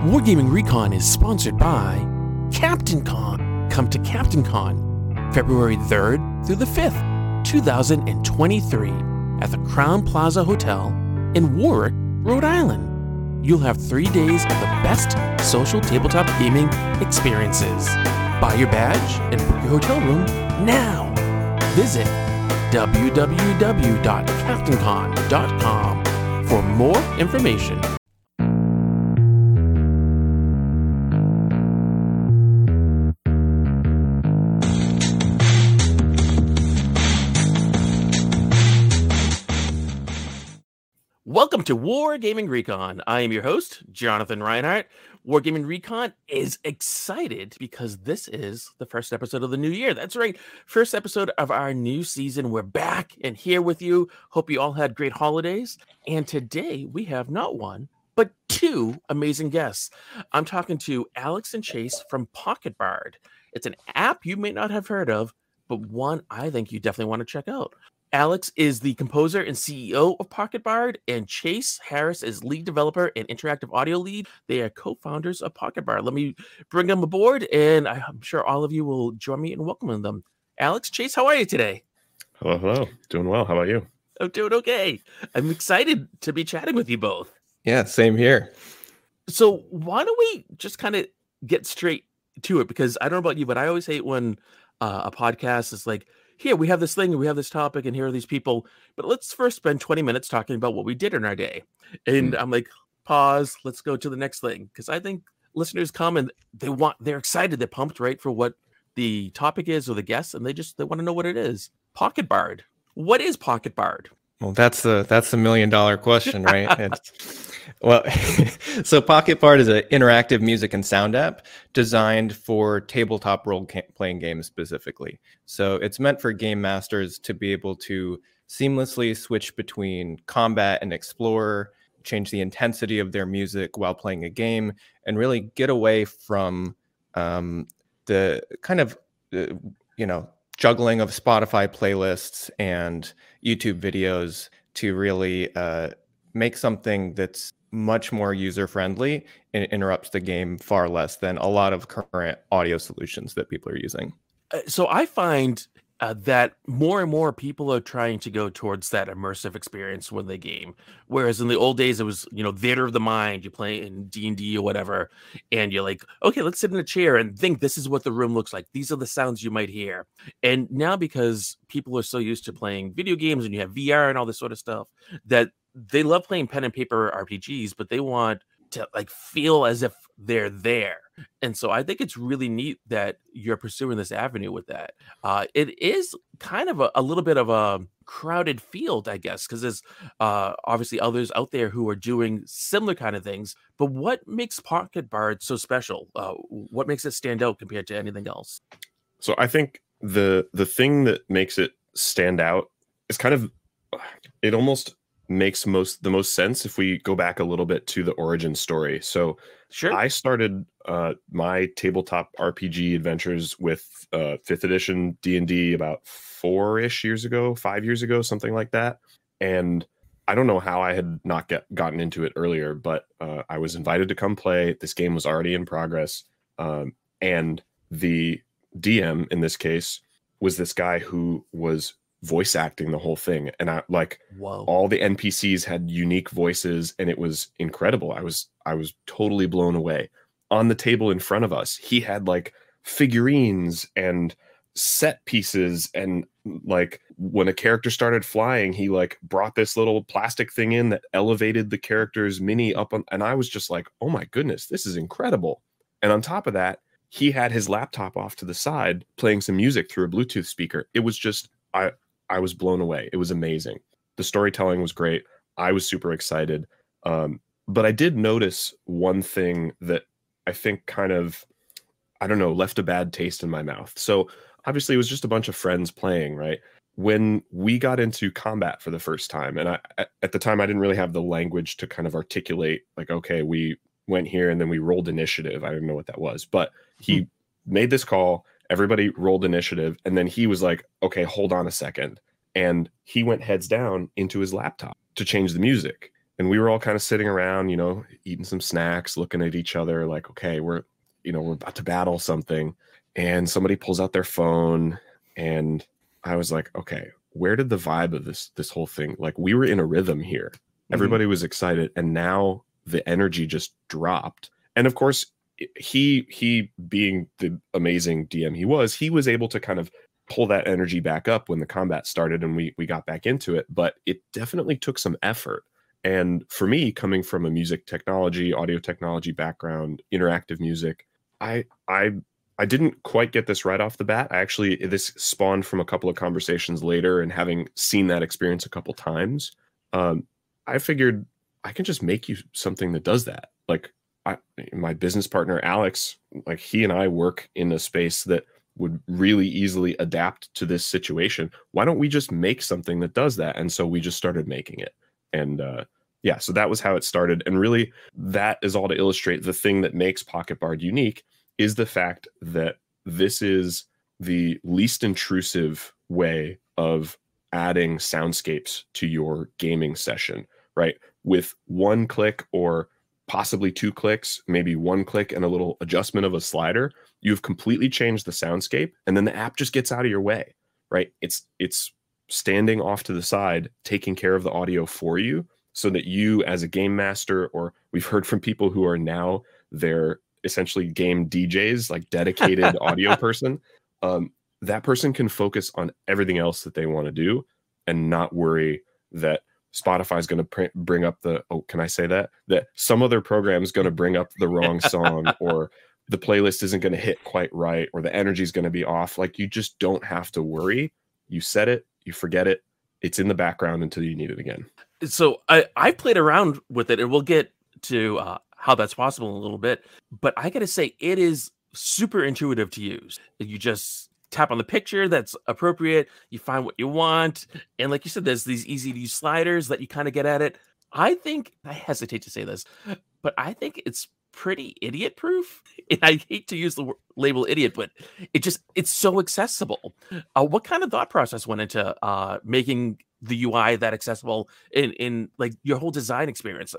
Wargaming Recon is sponsored by Captain Con. Come to Captain Con, February 3rd through the 5th, 2023, at the Crown Plaza Hotel in Warwick, Rhode Island. You'll have 3 days of the best social tabletop gaming experiences. Buy your badge and book your hotel room now. Visit www.captaincon.com for more information. Welcome to Wargaming Recon. I am your host, Jonathan Reinhardt. Wargaming Recon is excited because this is the first episode of the new year. That's right, first episode of our new season. We're back and here with you. Hope you all had great holidays. And today we have not one, but two amazing guests. I'm talking to Alex and Chase from Pocket Bard. It's an app you may not have heard of, but one I think you definitely want to check out. Alex is the composer and CEO of Pocket Bard, and Chase Harris is lead developer and interactive audio lead. They are co-founders of Pocket Bard. Let me bring them aboard, and I'm sure all of you will join me in welcoming them. Alex, Chase, how are you today? Hello. Doing well. How about you? I'm doing okay. I'm excited to be chatting with you both. Yeah, same here. So why don't we just kind of get straight to it? Because I don't know about you, but I always hate when a podcast is like, here, we have this thing, and we have this topic, and here are these people. But let's first spend 20 minutes talking about what we did in our day. And I'm like, pause, let's go to the next thing. Because I think listeners come and they're excited, they're pumped, right, for what the topic is or the guests, and they want to know what it is. Pocket Bard. What is Pocket Bard? Well, that's the $1 million question, right? So Pocket Bard is an interactive music and sound app designed for tabletop role-playing games specifically. So it's meant for game masters to be able to seamlessly switch between combat and explorer, change the intensity of their music while playing a game, and really get away from the kind of, juggling of Spotify playlists and YouTube videos to really make something that's much more user-friendly and interrupts the game far less than a lot of current audio solutions that people are using. So I find that more and more people are trying to go towards that immersive experience when they game. Whereas in the old days, it was, theater of the mind. You play in D&D or whatever, and you're like, okay, let's sit in a chair and think this is what the room looks like. These are the sounds you might hear. And now because people are so used to playing video games and you have VR and all this sort of stuff, that they love playing pen and paper RPGs, but they want to feel as if they're there. And so I think it's really neat that you're pursuing this avenue with that. It is kind of a little bit of a crowded field, I guess, because there's obviously others out there who are doing similar kind of things. But what makes Pocket Bard so special? What makes it stand out compared to anything else? So I think the thing that makes it stand out is it almost makes the most sense if we go back a little bit to the origin story. So sure. I started my tabletop RPG adventures with 5th edition D&D about 5 years ago, something like that. And I don't know how I had not gotten into it earlier, but I was invited to come play. This game was already in progress. And the DM in this case was this guy who was voice acting the whole thing, and all the NPCs had unique voices, and it was incredible. I was totally blown away. On the table in front of us, he had figurines and set pieces, and when a character started flying, he brought this little plastic thing in that elevated the character's mini up on, and I was just like, oh my goodness, this is incredible. And on top of that, he had his laptop off to the side playing some music through a Bluetooth speaker. It was just I was blown away. It was amazing. The storytelling was great. I was super excited. But I did notice one thing that I think left a bad taste in my mouth. So obviously it was just a bunch of friends playing, right? When we got into combat for the first time, and at the time I didn't really have the language to kind of articulate okay, we went here and then we rolled initiative. I didn't know what that was, but he made this call. Everybody rolled initiative, and then he was like, okay, hold on a second. And he went heads down into his laptop to change the music. And we were all kind of sitting around, you know, eating some snacks, looking at each other like, okay, we're about to battle something. And somebody pulls out their phone, and I was like, okay, where did the vibe of this whole thing, like, we were in a rhythm here. Everybody was excited, and now the energy just dropped. And of course, he being the amazing DM he was able to kind of pull that energy back up when the combat started and we got back into it. But it definitely took some effort. And for me, coming from a music technology, audio technology background, interactive music, I didn't quite get this right off the bat. This spawned from a couple of conversations later, and having seen that experience a couple times, I figured I can just make you something that does that. Like, my business partner, Alex, like, he and I work in a space that would really easily adapt to this situation. Why don't we just make something that does that? And so we just started making it. And yeah, so that was how it started. And really, that is all to illustrate the thing that makes Pocket Bard unique is the fact that this is the least intrusive way of adding soundscapes to your gaming session, right? With one click or possibly 2 clicks, maybe 1 click and a little adjustment of a slider, you've completely changed the soundscape, and then the app just gets out of your way, right? It's standing off to the side, taking care of the audio for you, so that you, as a game master, or we've heard from people who are now they're essentially game DJs, like dedicated audio person, that person can focus on everything else that they want to do and not worry that Spotify is going to bring up can I say that some other program is going to bring up the wrong song, or the playlist isn't going to hit quite right, or the energy is going to be off. Like, you just don't have to worry. You set it, you forget it. It's in the background until you need it again. So I played around with it, and we'll get to how that's possible in a little bit. But I got to say, it is super intuitive to use. You just tap on the picture that's appropriate. You find what you want. And like you said, there's these easy to use sliders that you kind of get at it. I hesitate to say this, but I think it's pretty idiot proof. And I hate to use the label idiot, but it's so accessible. What kind of thought process went into making the UI that accessible in like your whole design experience?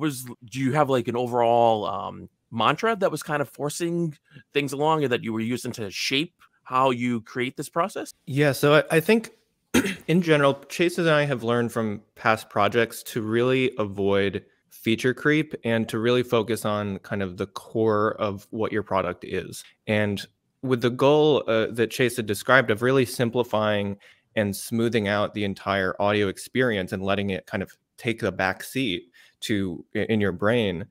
Do you have like an overall mantra that was kind of forcing things along, and that you were using to shape how you create this process? Yeah, so I think in general, Chase and I have learned from past projects to really avoid feature creep and to really focus on kind of the core of what your product is. And with the goal that Chase had described of really simplifying and smoothing out the entire audio experience and letting it kind of take the back seat in your brain,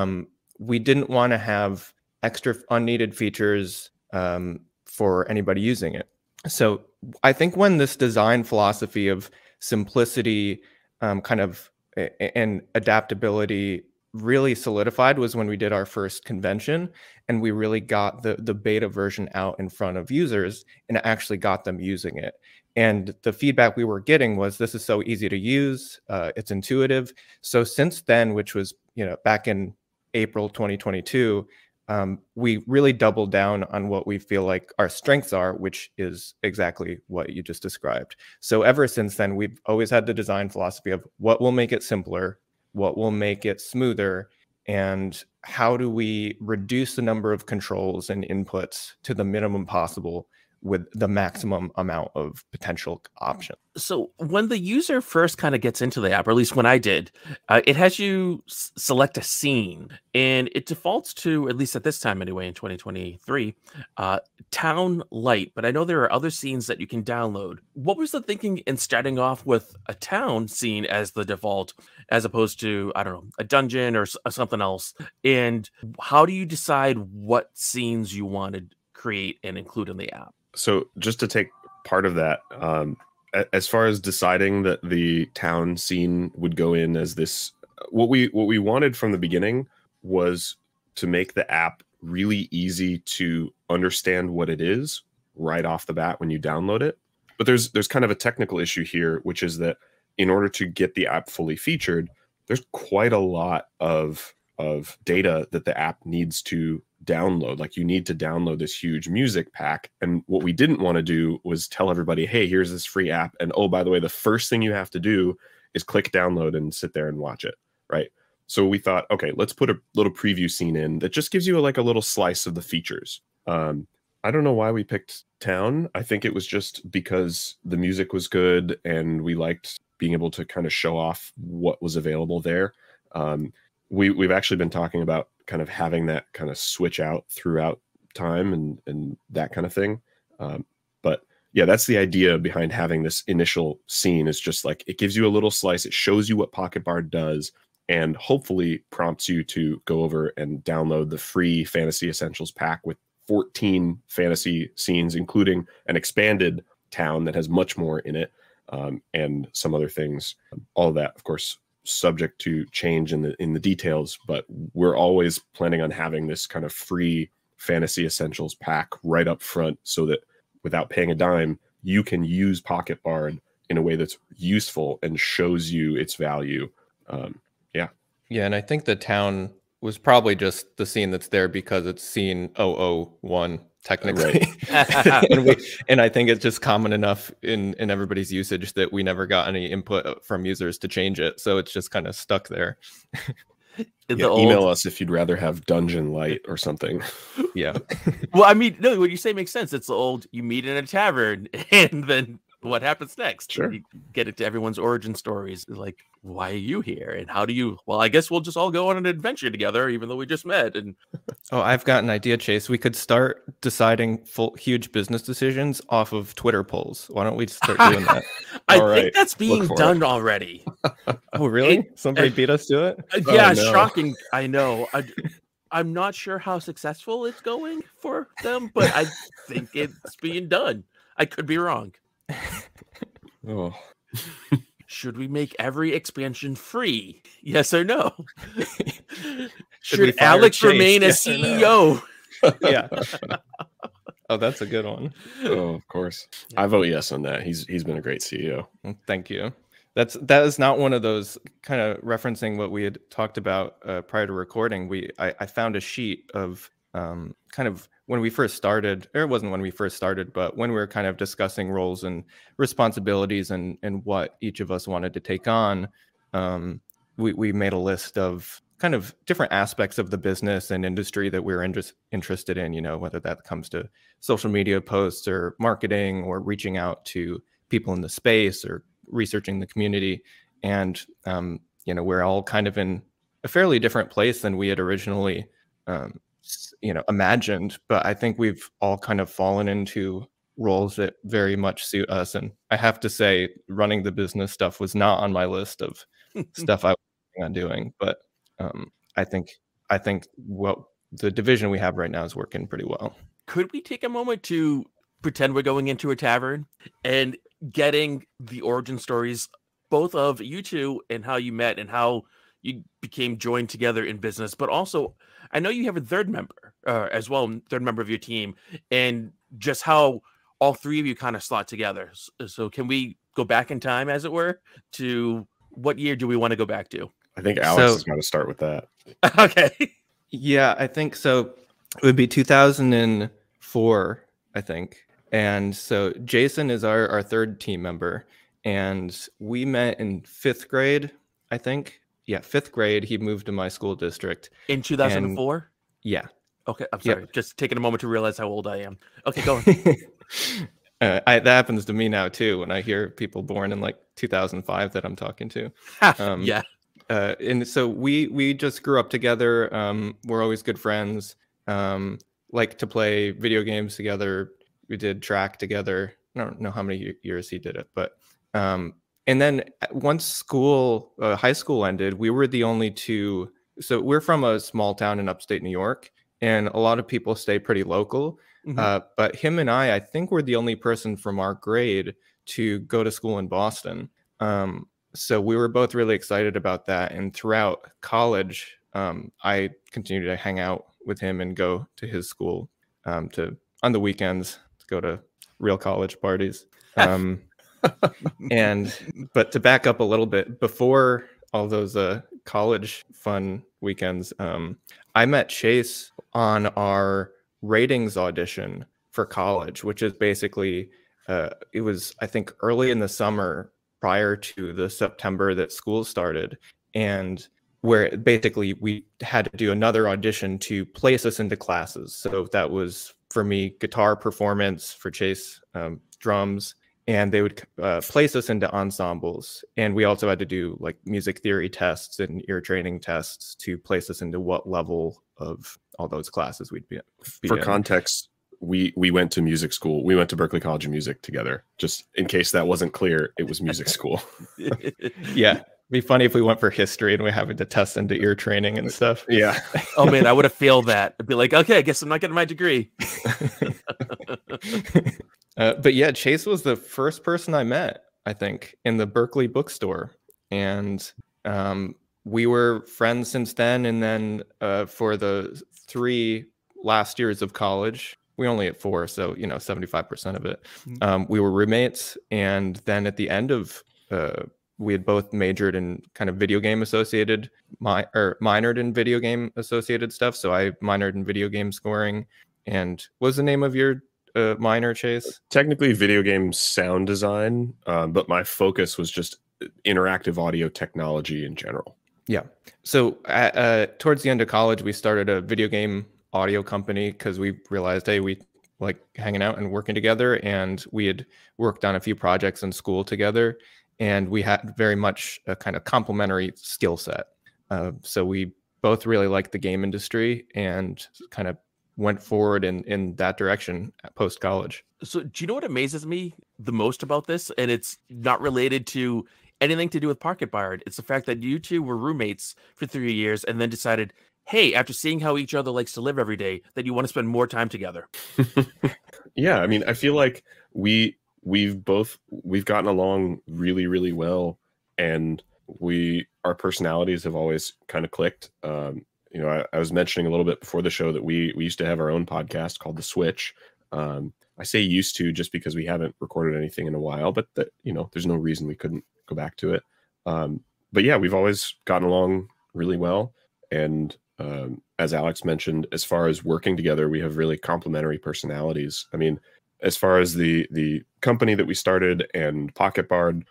we didn't want to have extra unneeded features for anybody using it. So I think when this design philosophy of simplicity and adaptability really solidified was when we did our first convention, and we really got the beta version out in front of users and actually got them using it. And the feedback we were getting was, this is so easy to use, it's intuitive. So since then, which was back in April 2022, we really doubled down on what we feel like our strengths are, which is exactly what you just described. So ever since then, we've always had the design philosophy of what will make it simpler, what will make it smoother, and how do we reduce the number of controls and inputs to the minimum possible with the maximum amount of potential options. So when the user first kind of gets into the app, or at least when I did, it has you select a scene, and it defaults to, at least at this time anyway, in 2023, Town Light. But I know there are other scenes that you can download. What was the thinking in starting off with a town scene as the default, as opposed to, I don't know, a dungeon or something else? And how do you decide what scenes you want to create and include in the app? So just to take part of that, as far as deciding that the town scene would go in as this, what we wanted from the beginning was to make the app really easy to understand what it is right off the bat when you download it. But there's kind of a technical issue here, which is that in order to get the app fully featured, there's quite a lot of data that the app needs to download. Like, you need to download this huge music pack. And what we didn't want to do was tell everybody, hey, here's this free app, and oh, by the way, the first thing you have to do is click download and sit there and watch it. right? So we thought, okay, let's put a little preview scene in that just gives you like a little slice of the features. I don't know why we picked Town. I think it was just because the music was good and we liked being able to kind of show off what was available there. We've actually been talking about kind of having that kind of switch out throughout time and that kind of thing. But yeah, that's the idea behind having this initial scene, is just like it gives you a little slice. It shows you what Pocket Bard does and hopefully prompts you to go over and download the free Fantasy Essentials pack with 14 fantasy scenes, including an expanded town that has much more in it, and some other things. All of that, of course, subject to change in the details, but we're always planning on having this kind of free Fantasy Essentials pack right up front, so that without paying a dime, you can use Pocket Bard in a way that's useful and shows you its value. Yeah, and I think the town was probably just the scene that's there because it's scene 001 technically. and I think it's just common enough in everybody's usage that we never got any input from users to change it. So it's just kind of stuck there. Email us if you'd rather have Dungeon Light or something. Yeah. Well, I mean, no, what you say makes sense. It's the old, you meet in a tavern and then what happens next? Sure. You get into everyone's origin stories. Like, why are you here? And how do you, well, I guess we'll just all go on an adventure together, even though we just met. And oh, I've got an idea, Chase. We could start deciding huge business decisions off of Twitter polls. Why don't we start doing that? I think that's being done already. Oh, really? Somebody beat us to it? Yeah, no. Shocking. I know. I'm not sure how successful it's going for them, but I think it's being done. I could be wrong. Oh. Should we make every expansion free? Yes or no? Should Alex Chase? Remain yes a CEO? No? Yeah. Oh, that's a good one. Oh, of course. I vote yes on that. He's been a great CEO. Thank you. That is not one of those, kind of referencing what we had talked about prior to recording. I found a sheet of kind of when we first started, or it wasn't when we first started, but when we were kind of discussing roles and responsibilities and what each of us wanted to take on, we made a list of kind of different aspects of the business and industry that we're interested in, you know, whether that comes to social media posts or marketing or reaching out to people in the space or researching the community. And, you know, we're all kind of in a fairly different place than we had originally imagined, but I think we've all kind of fallen into roles that very much suit us. And I have to say, running the business stuff was not on my list of stuff I was planning on doing, but I think what the division we have right now is working pretty well. Could we take a moment to pretend we're going into a tavern and getting the origin stories, both of you two and how you met and how you became joined together in business, but also I know you have a third member as well, third member of your team, and just how all three of you kind of slot together. So can we go back in time, as it were, to what year do we want to go back to? I think Alex is going to start with that. Okay. Yeah, I think so. It would be 2004, I think. And so Jason is our third team member, and we met in 5th grade, I think. Yeah, 5th grade. He moved to my school district. In 2004? Yeah. Okay, I'm sorry. Yep. Just taking a moment to realize how old I am. Okay, go on. That happens to me now, too, when I hear people born in like 2005 that I'm talking to. Yeah. And so we just grew up together. We're always good friends. Like to play video games together. We did track together. I don't know how many years he did it, but and then once high school ended, we were the only two. So we're from a small town in upstate New York, and a lot of people stay pretty local. Mm-hmm. But him and I think we're the only person from our grade to go to school in Boston. So we were both really excited about that. And throughout college, I continued to hang out with him and go to his school on the weekends to go to real college parties. But to back up a little bit, before all those college fun weekends, I met Chase on our ratings audition for college, which is basically it was, I think, early in the summer prior to the September that school started. And where basically we had to do another audition to place us into classes. So that was for me guitar performance, for Chase drums, and they would place us into ensembles. And we also had to do like music theory tests and ear training tests to place us into what level of all those classes we'd be For in. context, we went to music school. We went to Berklee College of Music together. Just in case that wasn't clear, it was music school. Yeah. It'd be funny if we went for history and we having to test into ear training and stuff. Yeah. Oh man, I would have failed that. I'd be like, okay, I guess I'm not getting my degree. But yeah, Chase was the first person I met, I think, in the Berklee bookstore. And we were friends since then. And then for the 3 last years of college, we only had 4, so 75% of it. We were roommates, and then at the end of we had both majored in kind of video game associated, minored in video game associated stuff. So I minored in video game scoring. And what was the name of your minor, Chase? Technically video game sound design, but my focus was just interactive audio technology in general. Yeah. So towards the end of college, we started a video game audio company because we realized, hey, we like hanging out and working together, and we had worked on a few projects in school together, and we had very much a kind of complementary skill set. So we both really liked the game industry and kind of went forward in that direction post college. So do you know what amazes me the most about this? And it's not related to anything to do with Pocket Bard. It's the fact that you two were roommates for 3 years and then decided, hey, after seeing how each other likes to live every day, that you want to spend more time together. Yeah, I mean, I feel like we've gotten along really, really well, and our personalities have always kind of clicked. I was mentioning a little bit before the show that we used to have our own podcast called The Switch. I say used to just because we haven't recorded anything in a while, but that there's no reason we couldn't go back to it. But yeah, we've always gotten along really well, and as Alex mentioned, as far as working together, we have really complementary personalities. I mean, as far as the company that we started and Pocket Bard,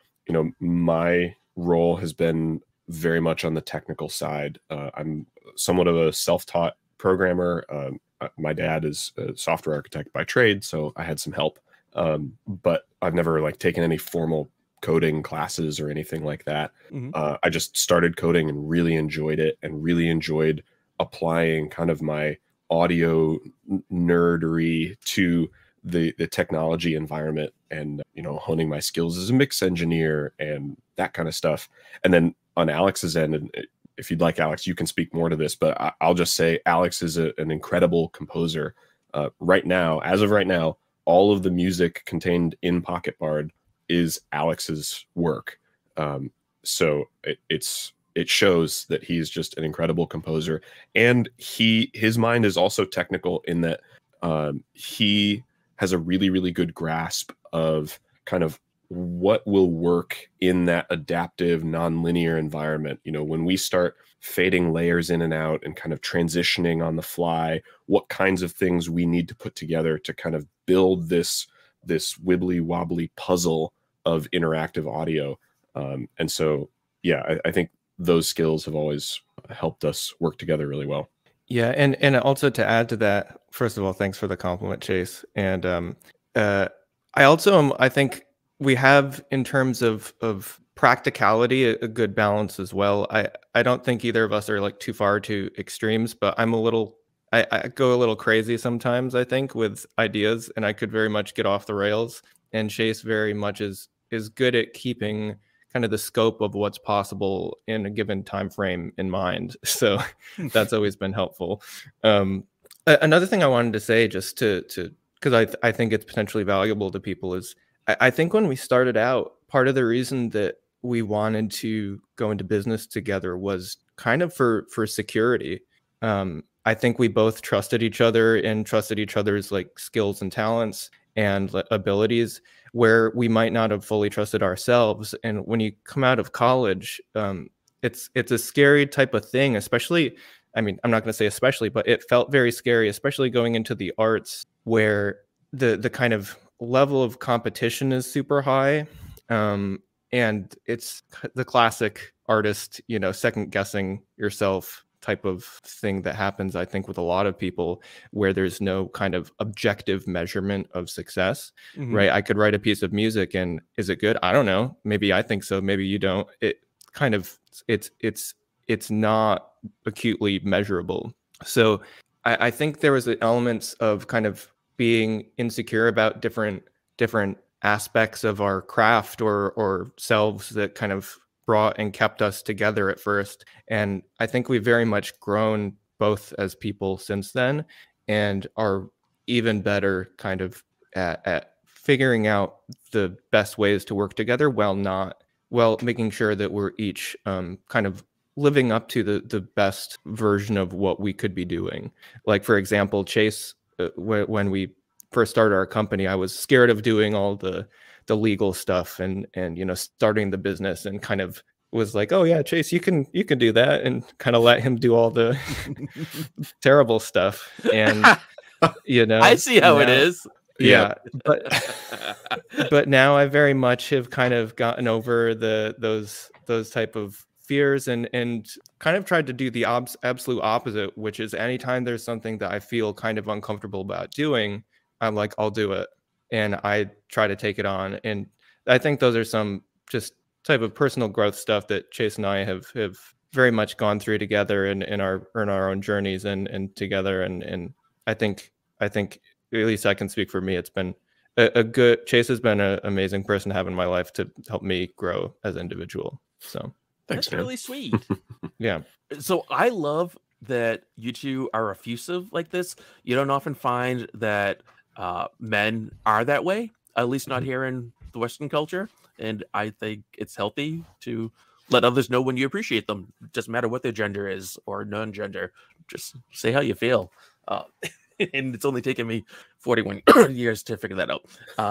my role has been very much on the technical side. I'm somewhat of a self-taught programmer. My dad is a software architect by trade, so I had some help. But I've never taken any formal coding classes or anything like that. Mm-hmm. I just started coding and really enjoyed it, and really enjoyed applying kind of my audio nerdery to the technology environment, and honing my skills as a mix engineer and that kind of stuff. And then on Alex's end, and if you'd like, Alex, you can speak more to this, but I'll just say Alex is an incredible composer. Right now, as of right now, all of the music contained in Pocket Bard is Alex's work. So it shows that he's just an incredible composer, and his mind is also technical in that he has a really, really good grasp of kind of what will work in that adaptive nonlinear environment. When we start fading layers in and out and kind of transitioning on the fly, what kinds of things we need to put together to kind of build this wibbly wobbly puzzle of interactive audio. And so, yeah, I think those skills have always helped us work together really well. Yeah, and also to add to that, first of all, thanks for the compliment, Chase. And I think we have, in terms of practicality, a good balance as well. I don't think either of us are too far to extremes, but I go a little crazy sometimes, I think, with ideas, and I could very much get off the rails. And Chase very much is good at keeping kind of the scope of what's possible in a given time frame in mind. So that's always been helpful. Another thing I wanted to say, just to because I think it's potentially valuable to people, is I think when we started out, part of the reason that we wanted to go into business together was kind of for security. I think we both trusted each other and trusted each other's skills and talents and abilities, where we might not have fully trusted ourselves. And when you come out of college, it's a scary type of thing, especially, I mean, I'm not going to say especially, but it felt very scary, especially going into the arts, where the kind of level of competition is super high. And it's the classic artist, second guessing yourself type of thing that happens, I think, with a lot of people, where there's no kind of objective measurement of success, right? I could write a piece of music and is it good? I don't know. Maybe I think so. Maybe you don't. It kind of, it's not acutely measurable. So I think there was elements of kind of being insecure about different aspects of our craft or selves that kind of brought and kept us together at first. And I think we've very much grown both as people since then, and are even better kind of at figuring out the best ways to work together while making sure that we're each kind of living up to the best version of what we could be doing. Like, for example, Chase, when we first started our company, I was scared of doing all the legal stuff and starting the business, and kind of was like, oh yeah, Chase, you can do that, and kind of let him do all the terrible stuff. And I see how it is. Yeah, but now I very much have kind of gotten over those type of fears, and kind of tried to do the absolute opposite, which is anytime there's something that I feel kind of uncomfortable about doing, I'm like, I'll do it, and I try to take it on. And I think those are some just type of personal growth stuff that Chase and I have very much gone through together in our own journeys and together. And I think at least I can speak for me. It's been Chase has been an amazing person to have in my life to help me grow as an individual. So thanks, that's man. Really sweet. Yeah. So I love that you two are effusive like this. You don't often find that men are that way, at least not here in the Western culture. And I think it's healthy to let others know when you appreciate them. It doesn't matter what their gender is or non-gender. Just say how you feel. And it's only taken me 41 years to figure that out.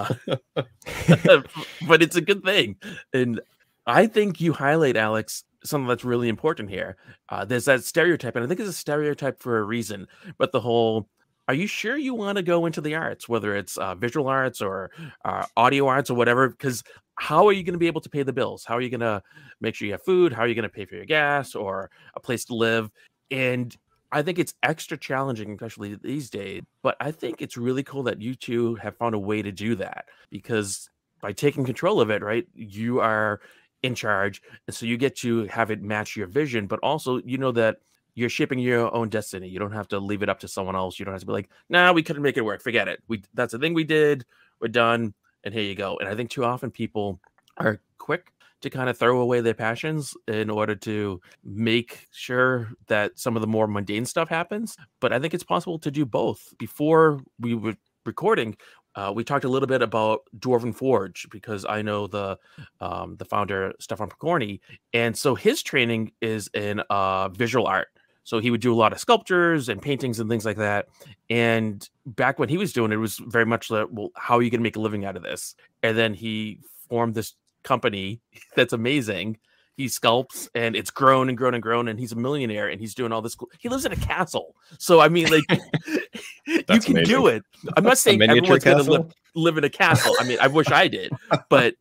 But it's a good thing. And I think you highlight, Alex, something that's really important here. There's that stereotype, and I think it's a stereotype for a reason. But the whole, are you sure you want to go into the arts, whether it's visual arts or audio arts or whatever? Because how are you going to be able to pay the bills? How are you going to make sure you have food? How are you going to pay for your gas or a place to live? And I think it's extra challenging, especially these days. But I think it's really cool that you two have found a way to do that, because by taking control of it, right, you are in charge. And so you get to have it match your vision, but also you know that you're shaping your own destiny. You don't have to leave it up to someone else. You don't have to be like, nah, we couldn't make it work. Forget it. That's the thing we did. We're done. And here you go. And I think too often people are quick to kind of throw away their passions in order to make sure that some of the more mundane stuff happens. But I think it's possible to do both. Before we were recording, we talked a little bit about Dwarven Forge, because I know the founder, Stefan Pokorny, and so his training is in visual art. So he would do a lot of sculptures and paintings and things like that. And back when he was doing it, it was very much like, well, how are you going to make a living out of this? And then he formed this company that's amazing. He sculpts, and it's grown and grown and grown, and he's a millionaire, and he's doing all this cool. He lives in a castle. So, I mean, like, you can amazing. Do it. I'm not saying everyone's going to live in a castle. I mean, I wish I did, but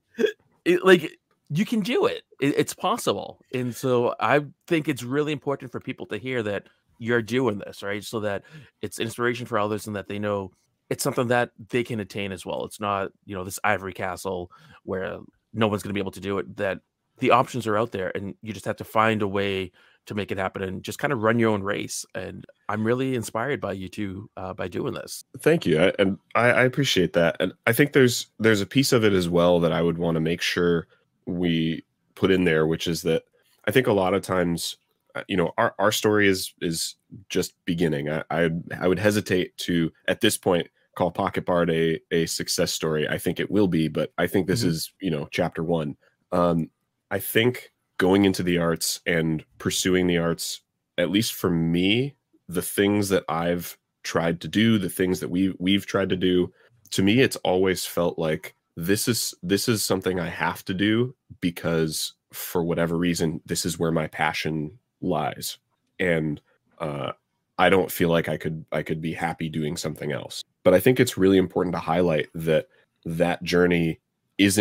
you can do it. It's possible. And so I think it's really important for people to hear that you're doing this, right? So that it's inspiration for others, and that they know it's something that they can attain as well. It's not, this ivory castle where no one's going to be able to do it. That the options are out there, and you just have to find a way to make it happen and just kind of run your own race. And I'm really inspired by you two by doing this. Thank you. I appreciate that. And I think there's a piece of it as well that I would want to make sure we put in there, which is that I think a lot of times, our story is just beginning. I would hesitate to, at this point, call Pocket Bard a success story. I think it will be, but I think this is, chapter one. I think going into the arts and pursuing the arts, at least for me, the things that I've tried to do, the things that we've tried to do, to me, it's always felt like this is something I have to do because for whatever reason, this is where my passion lies. And I don't feel like I could be happy doing something else. But I think it's really important to highlight that journey isn't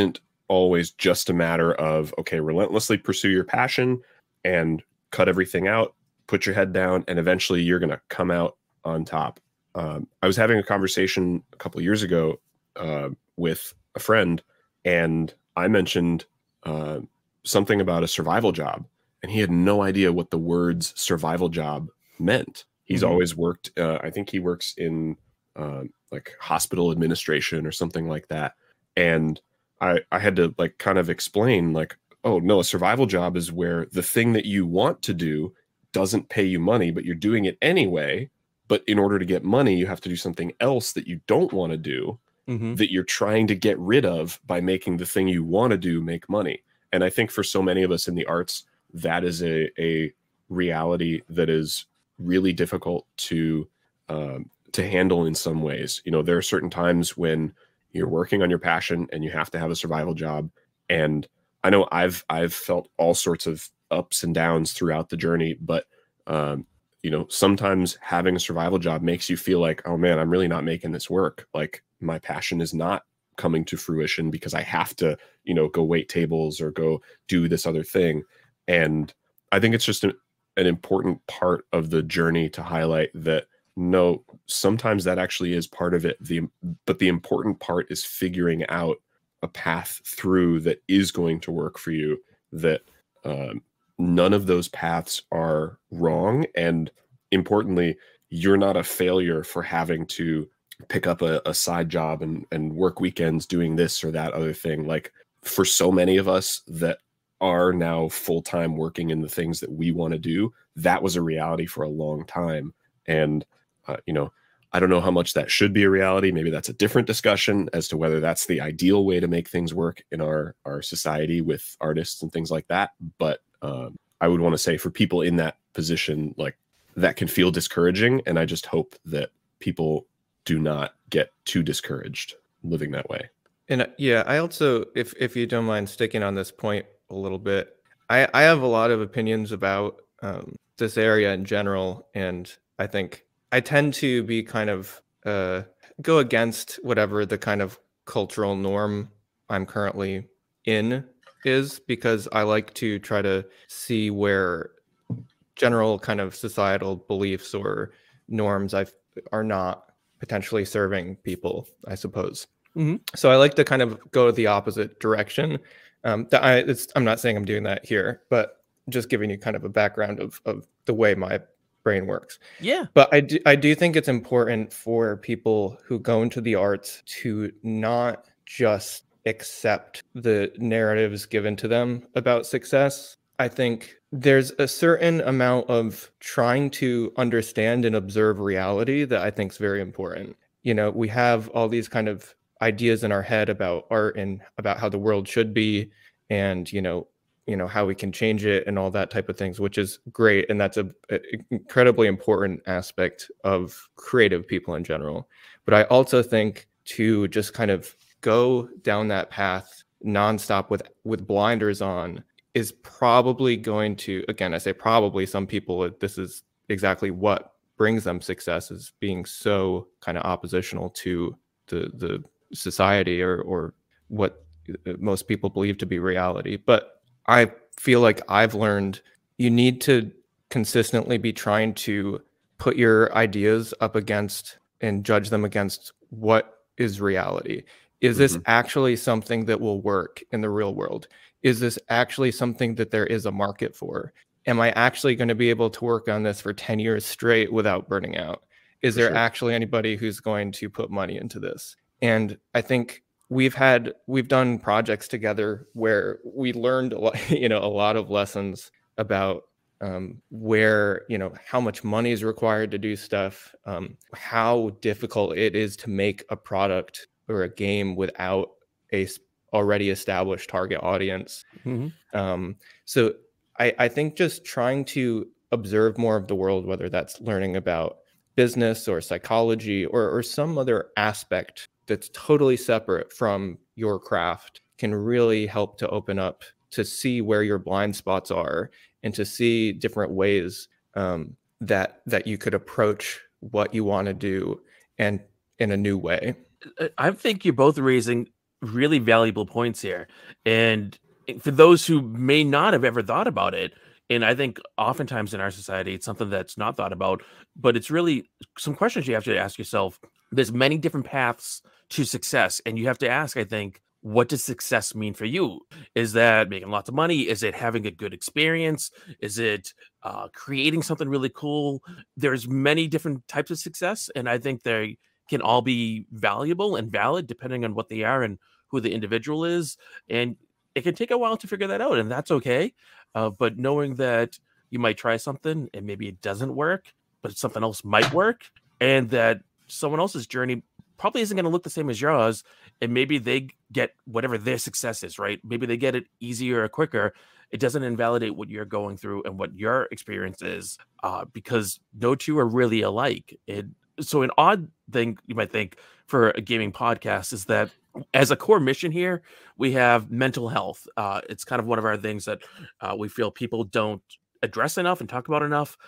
always just a matter of, okay, relentlessly pursue your passion and cut everything out, put your head down, and eventually you're going to come out on top. I was having a conversation a couple of years ago with a friend, and I mentioned something about a survival job, and he had no idea what the words survival job meant. He's always worked, I think he works in like hospital administration or something like that. And I had to like kind of explain like, oh no, a survival job is where the thing that you want to do doesn't pay you money, but you're doing it anyway. But in order to get money, you have to do something else that you don't want to do, that you're trying to get rid of by making the thing you want to do make money. And I think for so many of us in the arts, that is a reality that is really difficult to handle in some ways. You know, there are certain times when you're working on your passion and you have to have a survival job. And I know I've felt all sorts of ups and downs throughout the journey, but you know, sometimes having a survival job makes you feel like, oh man, I'm really not making this work. Like my passion is not coming to fruition because I have to, you know, go wait tables or go do this other thing. And I think it's just an important part of the journey to highlight that no, sometimes that actually is part of it. But the important part is figuring out a path through that is going to work for you, that none of those paths are wrong. And importantly, you're not a failure for having to pick up a side job and work weekends doing this or that other thing. Like for so many of us that are now full-time working in the things that we want to do, that was a reality for a long time. And, you know, I don't know how much that should be a reality. Maybe that's a different discussion as to whether that's the ideal way to make things work in our society with artists and things like that. But I would want to say for people in that position, like that can feel discouraging. And I just hope that people do not get too discouraged living that way. And yeah, I also, if you don't mind sticking on this point a little bit, I have a lot of opinions about this area in general. And I think I tend to be kind of go against whatever the kind of cultural norm I'm currently in is, because I like to try to see where general kind of societal beliefs or norms are not potentially serving people, I suppose. So I like to kind of go the opposite direction. I'm not saying I'm doing that here, but just giving you kind of a background of the way my brain works. Yeah. But I do think it's important for people who go into the arts to not just accept the narratives given to them about success. I think there's a certain amount of trying to understand and observe reality that I think is very important. You know, we have all these kind of ideas in our head about art and about how the world should be, and you know how we can change it and all that type of things, which is great, and that's a incredibly important aspect of creative people in general. But I also think to just kind of go down that path nonstop with blinders on is probably going to, again, I say probably, some people, this is exactly what brings them success, is being so kind of oppositional to the society or what most people believe to be reality. But I feel like I've learned you need to consistently be trying to put your ideas up against and judge them against what is reality. Is this actually something that will work in the real world? Is this actually something that there is a market for? Am I actually going to be able to work on this for 10 years straight without burning out? Is there actually anybody who's going to put money into this? And I think we've done projects together where we learned a lot of lessons about where, how much money is required to do stuff, how difficult it is to make a product or a game without a already established target audience. So I think just trying to observe more of the world, whether that's learning about business or psychology or some other aspect that's totally separate from your craft, can really help to open up to see where your blind spots are and to see different ways that you could approach what you want to do and in a new way. I think you're both raising really valuable points here. And for those who may not have ever thought about it, and I think oftentimes in our society, it's something that's not thought about, but it's really some questions you have to ask yourself. There's many different paths to success, and you have to ask, I think, what does success mean for you? Is that making lots of money? Is it having a good experience? Is it creating something really cool? There's many different types of success, and I think they can all be valuable and valid depending on what they are and who the individual is. And it can take a while to figure that out, and that's okay. But knowing that you might try something and maybe it doesn't work, but something else might work, and that someone else's journey probably isn't going to look the same as yours, and maybe they get whatever their success is, right? Maybe they get it easier or quicker. It doesn't invalidate what you're going through and what your experience is, because no two are really alike. So an odd thing you might think for a gaming podcast is that as a core mission here, we have mental health. It's kind of one of our things that we feel people don't address enough and talk about enough.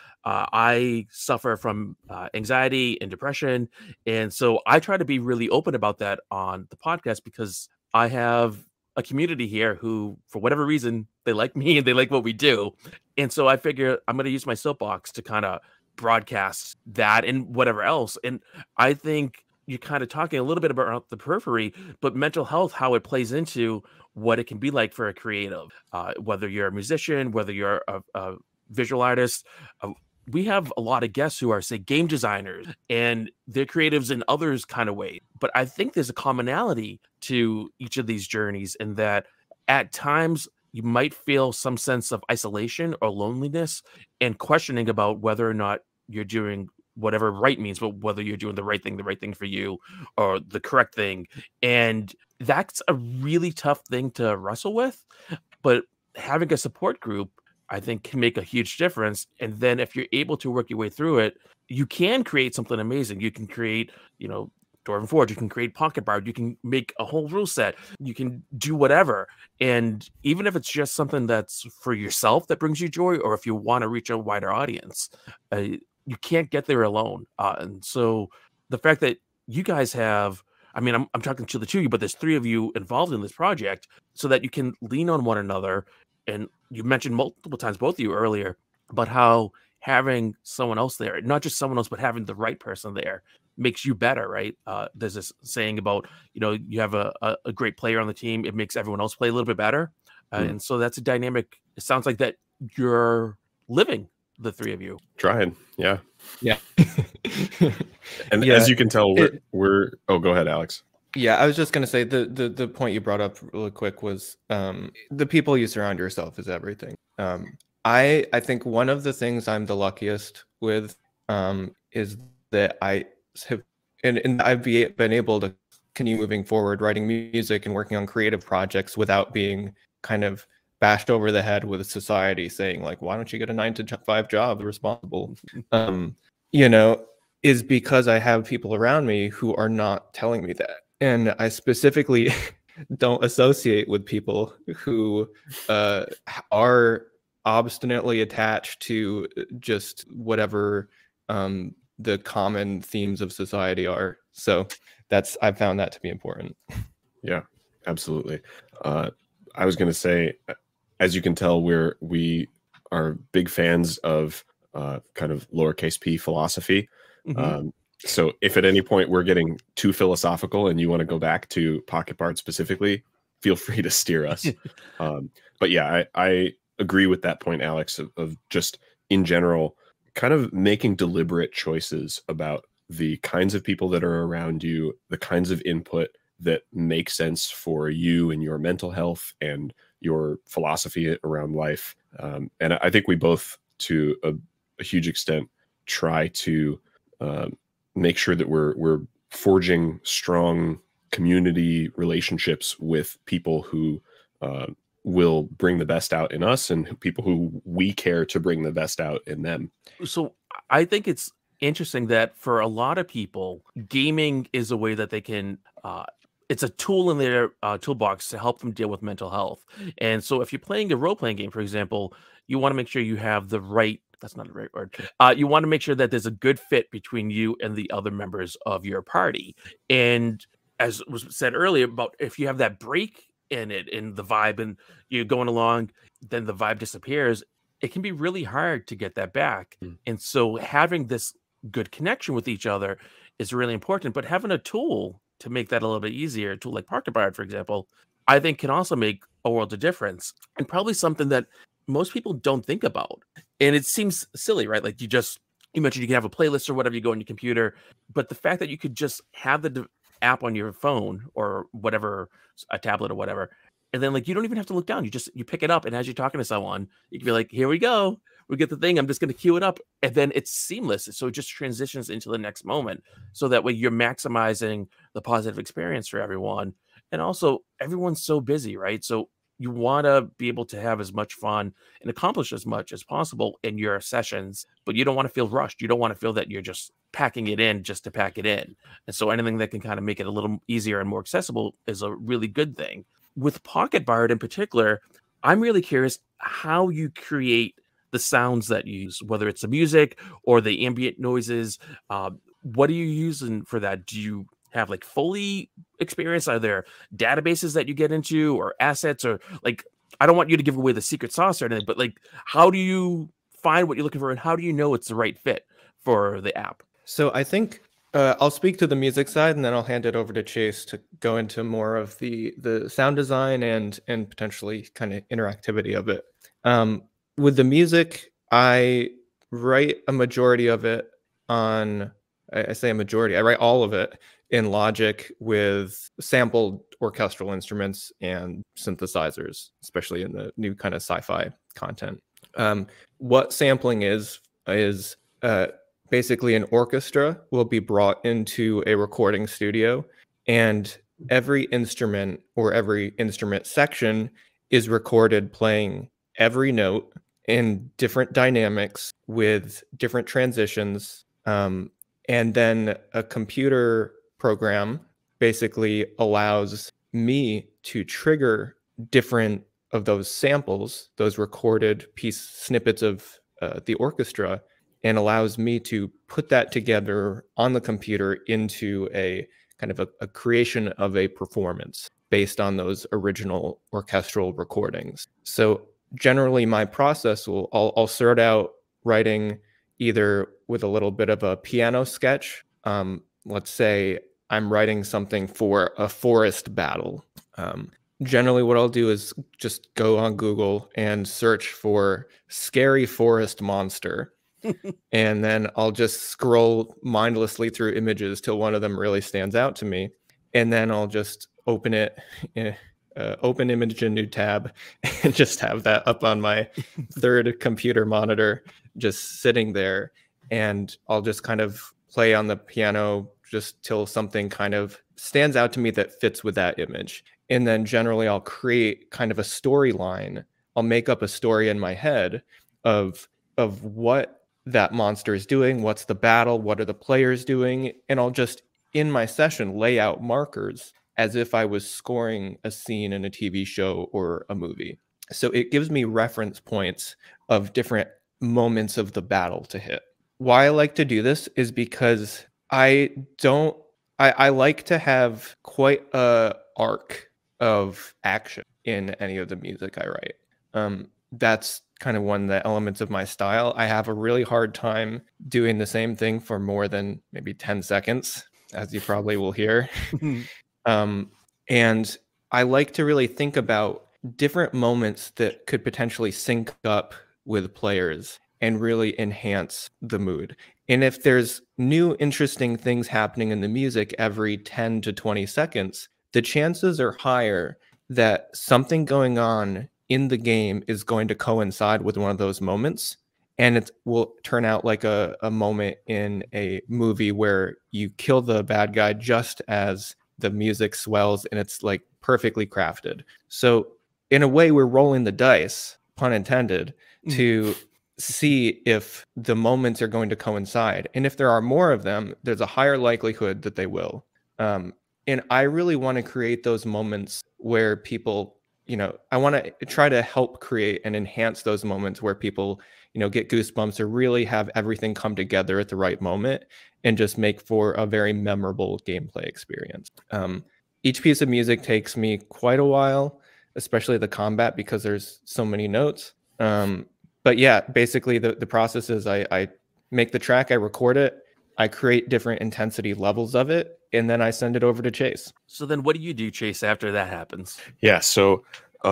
I suffer from anxiety and depression. And so I try to be really open about that on the podcast because I have a community here who, for whatever reason, they like me and they like what we do. And so I figure I'm going to use my soapbox to kind of broadcast that and whatever else. And I think you're kind of talking a little bit about the periphery, but mental health, how it plays into what it can be like for a creative, whether you're a musician, whether you're a visual artist. We have a lot of guests who are, say, game designers, and they're creatives in others kind of ways. But I think there's a commonality to each of these journeys in that at times you might feel some sense of isolation or loneliness and questioning about whether or not you're doing whatever right means, but whether you're doing the right thing for you or the correct thing. And that's a really tough thing to wrestle with. But having a support group, I think, can make a huge difference. And then if you're able to work your way through it, you can create something amazing. You can create, Dwarven Forge, you can create Pocket Bard, you can make a whole rule set, you can do whatever. And even if it's just something that's for yourself that brings you joy, or if you want to reach a wider audience, you can't get there alone. And so the fact that you guys have, I'm talking to the two of you, but there's three of you involved in this project so that you can lean on one another. And you mentioned multiple times, both of you earlier, about how having someone else there, not just someone else, but having the right person there makes you better, right? There's this saying about, you have a great player on the team, it makes everyone else play a little bit better. And so that's a dynamic. It sounds like that you're living, the three of you. Trying. Yeah. And Yeah. as you can tell, we're oh, go ahead, Alex. Yeah, I was just going to say the point you brought up really quick was the people you surround yourself is everything. I think one of the things I'm the luckiest with is that I have and I've been able to continue moving forward, writing music and working on creative projects without being kind of bashed over the head with society saying like, why don't you get a 9-to-5 job? Responsible, is because I have people around me who are not telling me that. And I specifically don't associate with people who are obstinately attached to just whatever the common themes of society are. So I found that to be important. Yeah, absolutely. I was going to say, as you can tell, we are big fans of kind of lowercase p philosophy. Mm-hmm. So if at any point we're getting too philosophical and you want to go back to Pocket Bard specifically, feel free to steer us. But yeah, I agree with that point, Alex, of just in general, kind of making deliberate choices about the kinds of people that are around you, the kinds of input that make sense for you and your mental health and your philosophy around life. And I think we both, to a huge extent, try to make sure that we're forging strong community relationships with people who will bring the best out in us and people who we care to bring the best out in them. So I think it's interesting that for a lot of people, gaming is a way that they can it's a tool in their toolbox to help them deal with mental health. And so if you're playing a role-playing game, for example, you want to make sure you have the right, that's not the right word. You want to make sure that there's a good fit between you and the other members of your party. And as was said earlier, about if you have that break in it, in the vibe, and you're going along, then the vibe disappears, it can be really hard to get that back. And so having this good connection with each other is really important. But having a tool to make that a little bit easier, a tool like Pocket Bard, for example, I think can also make a world of difference, and probably something that most people don't think about. And it seems silly, right? Like you mentioned you can have a playlist or whatever, you go on your computer, but the fact that you could just have the app on your phone or whatever, a tablet or whatever, and then like you don't even have to look down. You pick it up, and as you're talking to someone, you can be like, "Here we go, we get the thing. I'm just going to cue it up," and then it's seamless. So it just transitions into the next moment. So that way you're maximizing the positive experience for everyone, and also everyone's so busy, right? So you want to be able to have as much fun and accomplish as much as possible in your sessions, but you don't want to feel rushed. You don't want to feel that you're just packing it in just to pack it in. And so anything that can kind of make it a little easier and more accessible is a really good thing. With Pocket Bard in particular, I'm really curious how you create the sounds that you use, whether it's the music or the ambient noises. What are you using for that? Do you have like Foley experience? Are there databases that you get into, or assets, or like, I don't want you to give away the secret sauce or anything, but like, how do you find what you're looking for, and how do you know it's the right fit for the app? So I think I'll speak to the music side, and then I'll hand it over to Chase to go into more of the sound design and potentially kind of interactivity of it. With the music, I write a majority of it on, I say a majority, I write all of it in Logic with sampled orchestral instruments and synthesizers, especially in the new kind of sci-fi content. What sampling is basically an orchestra will be brought into a recording studio, and every instrument or every instrument section is recorded playing every note in different dynamics with different transitions. And then a computer program basically allows me to trigger different of those samples, those recorded snippets of the orchestra, and allows me to put that together on the computer into a kind of a creation of a performance based on those original orchestral recordings. So generally my process I'll start out writing either with a little bit of a piano sketch. Let's say I'm writing something for a forest battle. Generally what I'll do is just go on Google and search for scary forest monster. And then I'll just scroll mindlessly through images till one of them really stands out to me. And then I'll just open it, open image in new tab, and just have that up on my third computer monitor, just sitting there. And I'll just kind of play on the piano just till something kind of stands out to me that fits with that image. And then generally I'll create kind of a storyline. I'll make up a story in my head of what that monster is doing, what's the battle, what are the players doing, and I'll just in my session lay out markers as if I was scoring a scene in a TV show or a movie. So it gives me reference points of different moments of the battle to hit. Why I like to do this is because I like to have quite a arc of action in any of the music I write. That's kind of one of the elements of my style. I have a really hard time doing the same thing for more than maybe 10 seconds, as you probably will hear. And I like to really think about different moments that could potentially sync up with players and really enhance the mood. And if there's new interesting things happening in the music every 10 to 20 seconds, the chances are higher that something going on in the game is going to coincide with one of those moments. And it will turn out like a moment in a movie where you kill the bad guy just as the music swells, and it's like perfectly crafted. So in a way, we're rolling the dice, pun intended, to see if the moments are going to coincide. And if there are more of them, there's a higher likelihood that they will. And I really want to create those moments where people I want to try to help create and enhance those moments where people, get goosebumps or really have everything come together at the right moment and just make for a very memorable gameplay experience. Each piece of music takes me quite a while, especially the combat, because there's so many notes. But yeah, basically the process is I make the track, I record it, I create different intensity levels of it, and then I send it over to Chase. So then what do you do, Chase, after that happens? Yeah. So,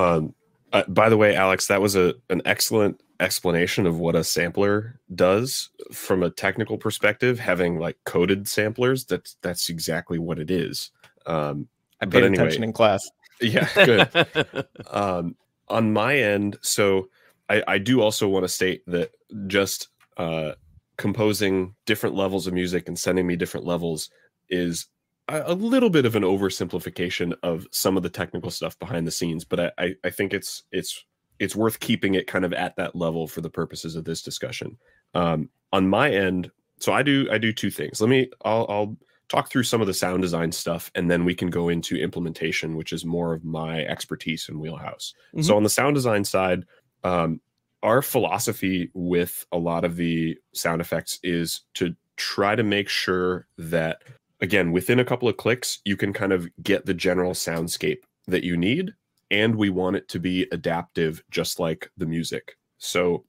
by the way, Alex, that was an excellent explanation of what a sampler does from a technical perspective. Having like coded samplers, that's exactly what it is. I paid attention in class. Yeah, good. On my end, so I do also want to state that just composing different levels of music and sending me different levels is a little bit of an oversimplification of some of the technical stuff behind the scenes, but I think it's worth keeping it kind of at that level for the purposes of this discussion. On my end, so I do two things. I'll talk through some of the sound design stuff, and then we can go into implementation, which is more of my expertise and wheelhouse. Mm-hmm. So on the sound design side, our philosophy with a lot of the sound effects is to try to make sure that, again, within a couple of clicks, you can kind of get the general soundscape that you need. And we want it to be adaptive, just like the music. So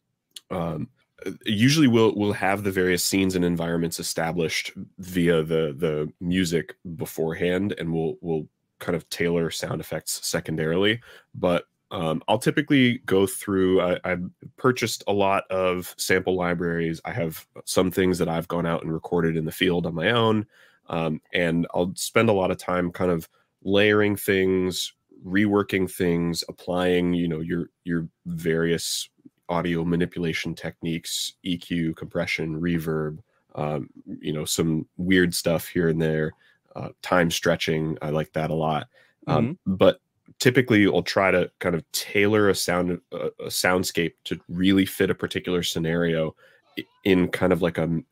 usually we'll have the various scenes and environments established via the music beforehand, and we'll kind of tailor sound effects secondarily. But I'll typically go through, I've purchased a lot of sample libraries. I have some things that I've gone out and recorded in the field on my own. And I'll spend a lot of time kind of layering things, reworking things, applying, your various audio manipulation techniques, EQ, compression, reverb, some weird stuff here and there, time stretching. I like that a lot. But typically I'll try to kind of tailor a soundscape to really fit a particular scenario in kind of like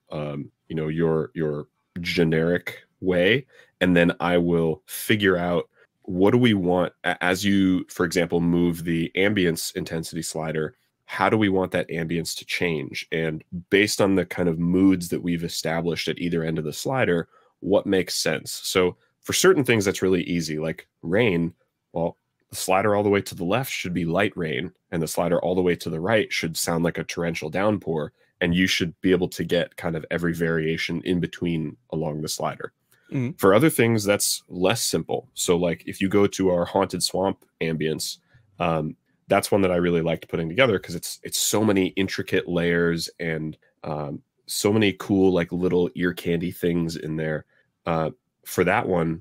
your generic way. And then I will figure out, what do we want as you, for example, move the ambience intensity slider? How do we want that ambience to change? And based on the kind of moods that we've established at either end of the slider, what makes sense? So for certain things, that's really easy, like rain. Well, the slider all the way to the left should be light rain, and the slider all the way to the right should sound like a torrential downpour. And you should be able to get kind of every variation in between along the slider. Mm-hmm. For other things, that's less simple. So like if you go to our haunted swamp ambience, that's one that I really liked putting together because it's so many intricate layers and so many cool like little ear candy things in there. For that one,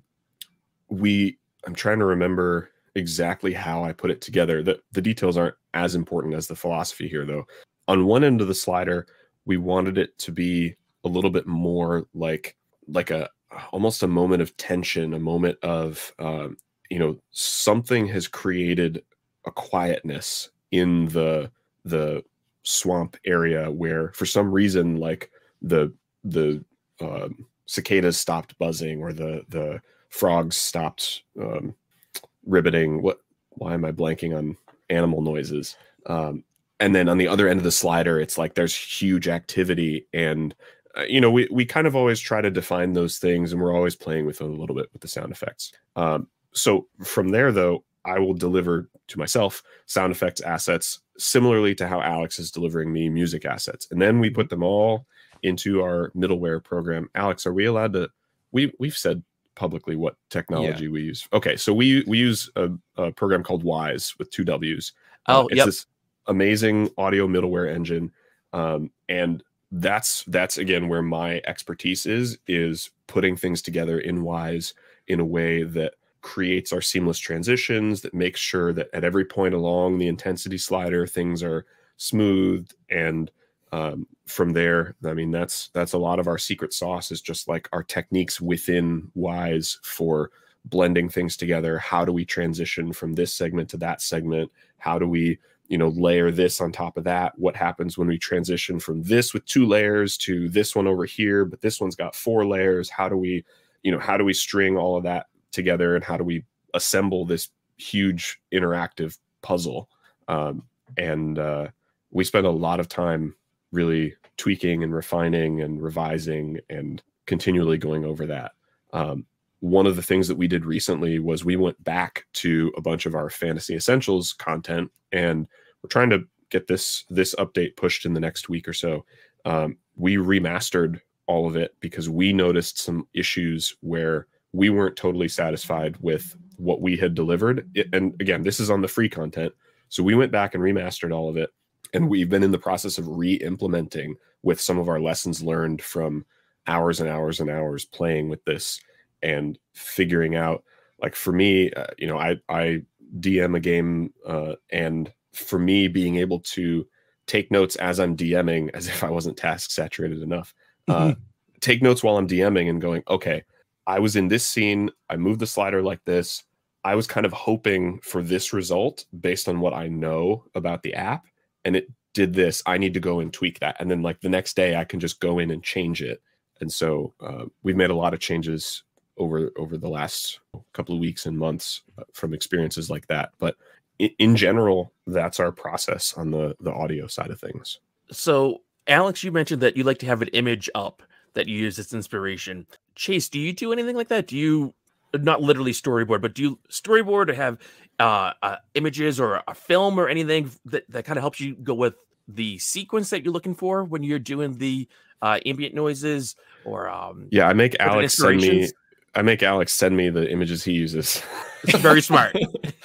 I'm trying to remember exactly how I put it together. The details aren't as important as the philosophy here, though. On one end of the slider, we wanted it to be a little bit more like almost a moment of tension, a moment of, something has created a quietness in the swamp area where for some reason, like the cicadas stopped buzzing or the frogs stopped ribbiting. Why am I blanking on animal noises? And then on the other end of the slider, it's like there's huge activity. And, we kind of always try to define those things, and we're always playing with a little bit with the sound effects. So from there, though, I will deliver to myself sound effects assets similarly to how Alex is delivering me music assets. And then we put them all into our middleware program. Alex, are we allowed to, we've said publicly what technology we use. Okay. So we use a program called Wwise with 2 W's. It's this amazing audio middleware engine. And that's again, where my expertise is putting things together in Wwise in a way that creates our seamless transitions, that makes sure that at every point along the intensity slider, things are smooth. And from there, I mean, that's a lot of our secret sauce, is just like our techniques within Wwise for blending things together. How do we transition from this segment to that segment? How do we, layer this on top of that? What happens when we transition from this with 2 layers to this one over here, but this one's got 4 layers? How do we string all of that together, and how do we assemble this huge interactive puzzle. And we spent a lot of time really tweaking and refining and revising and continually going over that. One of the things that we did recently was we went back to a bunch of our Fantasy Essentials content, and we're trying to get this update pushed in the next week or so. We remastered all of it because we noticed some issues where we weren't totally satisfied with what we had delivered. And again, this is on the free content. So we went back and remastered all of it. And we've been in the process of re-implementing with some of our lessons learned from hours and hours and hours playing with this and figuring out, like for me, I DM a game, and for me being able to take notes as I'm DMing, as if I wasn't task saturated enough, take notes while I'm DMing and going, okay, I was in this scene, I moved the slider like this. I was kind of hoping for this result based on what I know about the app, and it did this. I need to go and tweak that. And then like the next day I can just go in and change it. And so we've made a lot of changes over the last couple of weeks and months from experiences like that. But in general, that's our process on the audio side of things. So Alex, you mentioned that you like to have an image up that you use as inspiration. Chase, do you do anything like that? Do you, not literally storyboard, but do you storyboard or have images or a film or anything that kind of helps you go with the sequence that you're looking for when you're doing the ambient noises? Or I make Alex send me the images he uses. It's very smart.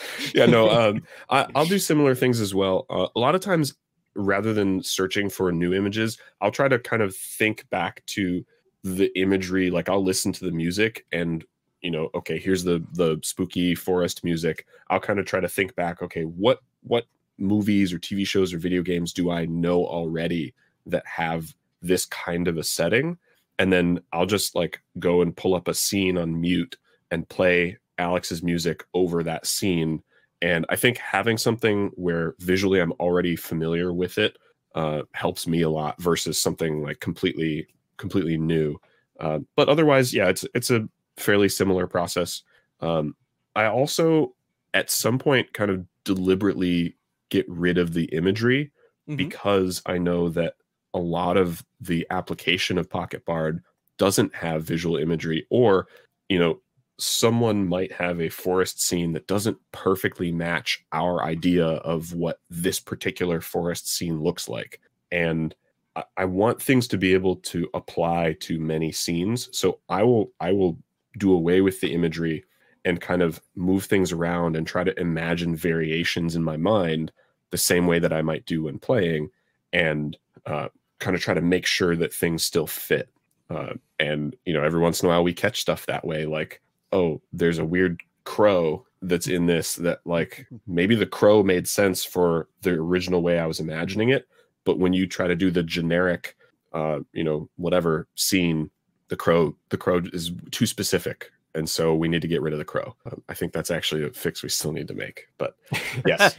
I'll do similar things as well. A lot of times, rather than searching for new images, I'll try to kind of think back to the imagery. Like I'll listen to the music and, okay, here's the spooky forest music. I'll kind of try to think back, okay, what movies or TV shows or video games do I know already that have this kind of a setting? And then I'll just like go and pull up a scene on mute and play Alex's music over that scene. And I think having something where visually I'm already familiar with it helps me a lot versus something like completely new. But otherwise, it's a fairly similar process. I also, at some point, kind of deliberately get rid of the imagery because I know that a lot of the application of Pocket Bard doesn't have visual imagery, or, someone might have a forest scene that doesn't perfectly match our idea of what this particular forest scene looks like. And I want things to be able to apply to many scenes. So I will do away with the imagery and kind of move things around and try to imagine variations in my mind the same way that I might do when playing, and kind of try to make sure that things still fit. And, every once in a while we catch stuff that way, like, oh, there's a weird crow that's in this that like maybe the crow made sense for the original way I was imagining it. But when you try to do the generic, whatever scene, the crow is too specific. And so we need to get rid of the crow. I think that's actually a fix we still need to make. But yes.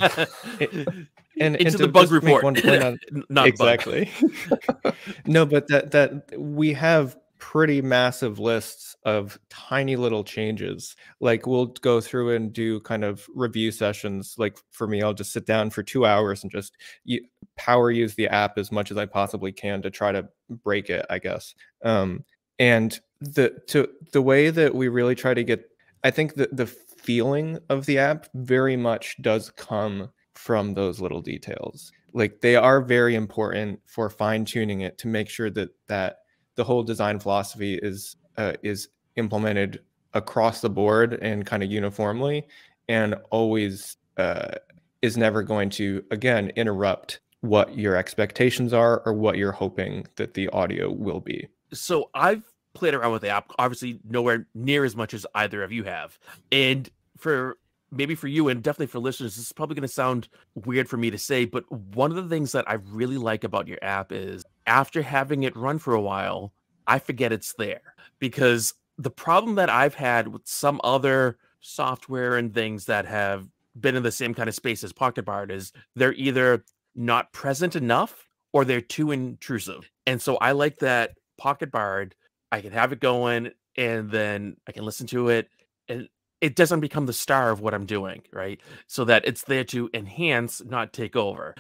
And into the bug report. One point on, not exactly. No, but that we have pretty massive lists of tiny little changes. Like we'll go through and do kind of review sessions. Like for me, I'll just sit down for 2 hours and just power use the app as much as I possibly can to try to break it, I guess. And the way that we really try to get, I think that the feeling of the app very much does come from those little details. Like they are very important for fine tuning it to make sure that the whole design philosophy is implemented across the board and kind of uniformly, and always is never going to, again, interrupt what your expectations are or what you're hoping that the audio will be. So I've played around with the app, obviously nowhere near as much as either of you have. And for you and definitely for listeners, this is probably going to sound weird for me to say, but one of the things that I really like about your app is after having it run for a while, I forget it's there. Because the problem that I've had with some other software and things that have been in the same kind of space as Pocket Bard is they're either not present enough or they're too intrusive. And so I like that Pocket Bard, I can have it going and then I can listen to it. And it doesn't become the star of what I'm doing, right? So that it's there to enhance, not take over.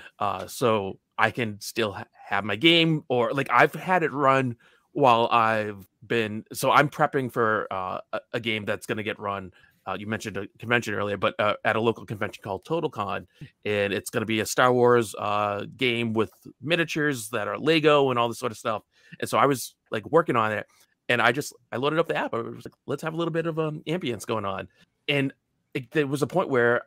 So I can still have my game, or like I've had it run while I've been. So I'm prepping for a game that's going to get run. You mentioned a convention earlier, but at a local convention called TotalCon, and it's going to be a Star Wars game with miniatures that are Lego and all this sort of stuff. And so I was like working on it, and I loaded up the app. I was like, let's have a little bit of ambience going on, and there was a point where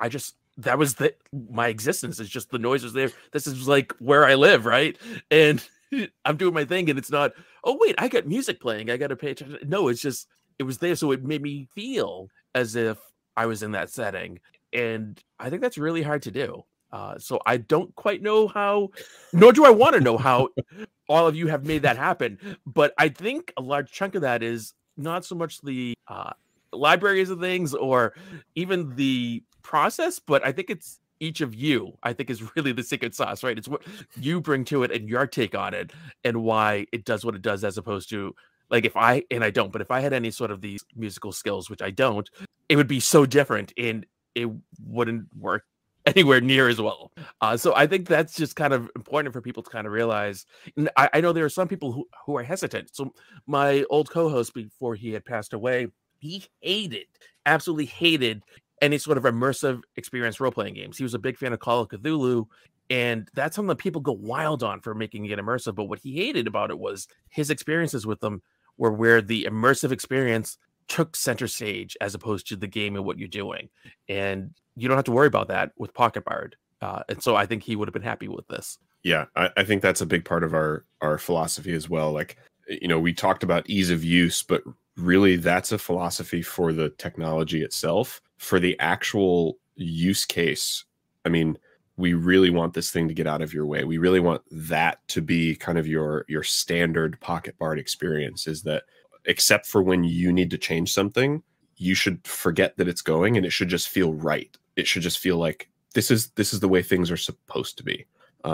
that was my existence. It's just the noise was there. This is like where I live, right? And I'm doing my thing, and it's not, oh wait, I got music playing, I got to pay attention. No, it's just, it was there, so it made me feel as if I was in that setting, and I think that's really hard to do. So I don't quite know how, nor do I want to know how all of you have made that happen. But I think a large chunk of that is not so much the libraries of things or even the process, but I think it's each of you, I think, is really the secret sauce, right? It's what you bring to it and your take on it and why it does what it does, as opposed to like if I had any sort of these musical skills, which I don't, it would be so different and it wouldn't work anywhere near as well. So I think that's just kind of important for people to kind of realize. And I know there are some people who are hesitant. So my old co-host, before he had passed away, he absolutely hated any sort of immersive experience role-playing games. He was a big fan of Call of Cthulhu, and that's something that people go wild on for making it immersive. But what he hated about it was his experiences with them were where the immersive experience took center stage as opposed to the game and what you're doing. And you don't have to worry about that with Pocket Bard. And so I think he would have been happy with this. Yeah, I think that's a big part of our philosophy as well. Like, you know, we talked about ease of use, but really that's a philosophy for the technology itself. For the actual use case, I mean, we really want this thing to get out of your way. We really want that to be kind of your standard Pocket Bard experience, is that except for when you need to change something, you should forget that it's going, and it should just feel right. It should just feel like this is the way things are supposed to be.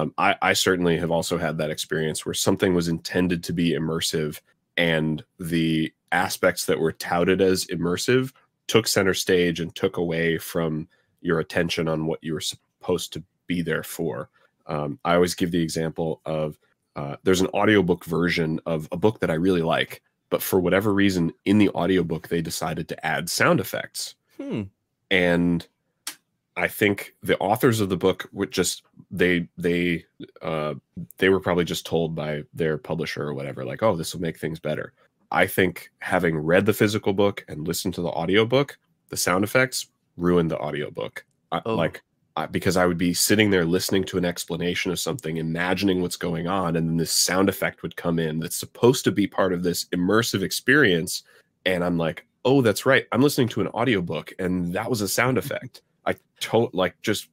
I certainly have also had that experience where something was intended to be immersive, and the aspects that were touted as immersive took center stage and took away from your attention on what you were supposed to be there for. I always give the example of there's an audiobook version of a book that I really like, but for whatever reason in the audiobook they decided to add sound effects. And I think the authors of the book would just they were probably just told by their publisher or whatever, like, oh, this will make things better. I think having read the physical book and listened to the audiobook, the sound effects ruined the audiobook. Because I would be sitting there listening to an explanation of something, imagining what's going on, and then this sound effect would come in that's supposed to be part of this immersive experience. And I'm like, oh, that's right, I'm listening to an audiobook, and that was a sound effect. I just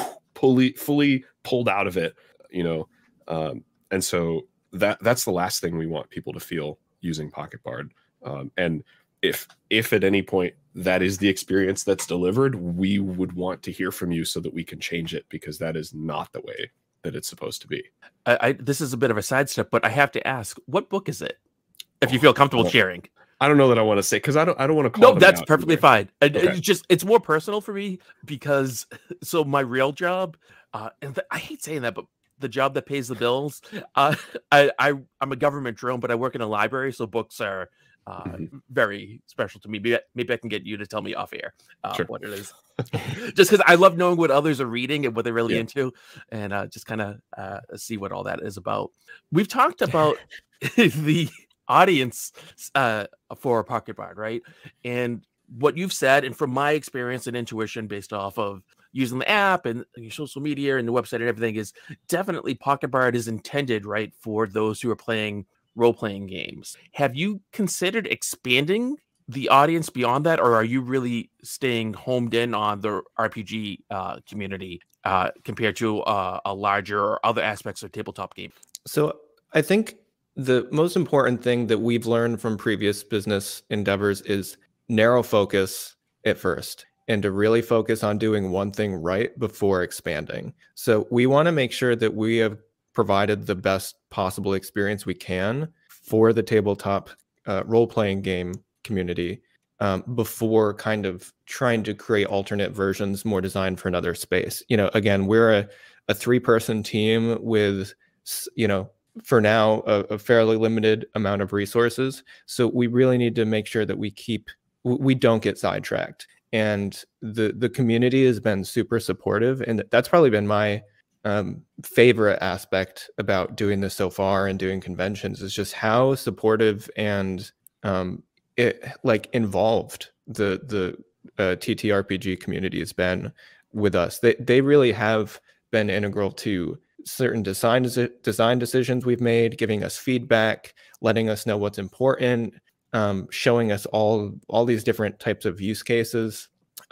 fully pulled out of it, you know. And so that's the last thing we want people to feel using Pocket Bard. And if at any point that is the experience that's delivered, we would want to hear from you so that we can change it, because that is not the way that it's supposed to be. This is a bit of a sidestep, but I have to ask, what book is it? If you feel comfortable sharing. I don't know that I want to say, because I don't want to call. No, that's perfectly fine. Okay. It's more personal for me, because so my real job, and I hate saying that, but the job that pays the bills, I'm a government drone, but I work in a library, so books are very special to me. Maybe I can get you to tell me off air what it is. Just because I love knowing what others are reading and what they're really into, and just kind of see what all that is about. We've talked about the audience for Pocket Bard, right? And what you've said, and from my experience and intuition based off of using the app and your social media and the website and everything, is definitely Pocket Bard is intended, right, for those who are playing role-playing games. Have you considered expanding the audience beyond that, or are you really staying homed in on the RPG community compared to a larger or other aspects of tabletop game? So I think the most important thing that we've learned from previous business endeavors is narrow focus at first, and to really focus on doing one thing right before expanding. So we want to make sure that we have provided the best possible experience we can for the tabletop role-playing game community, before kind of trying to create alternate versions more designed for another space. You know, again, we're a 3-person team with, you know, for now, a fairly limited amount of resources. So we really need to make sure that we don't get sidetracked. And the community has been super supportive, and that's probably been my favorite aspect about doing this so far and doing conventions, is just how supportive and it like involved the TTRPG community has been with us. They really have been integral to certain design decisions we've made, giving us feedback, letting us know what's important, showing us all these different types of use cases.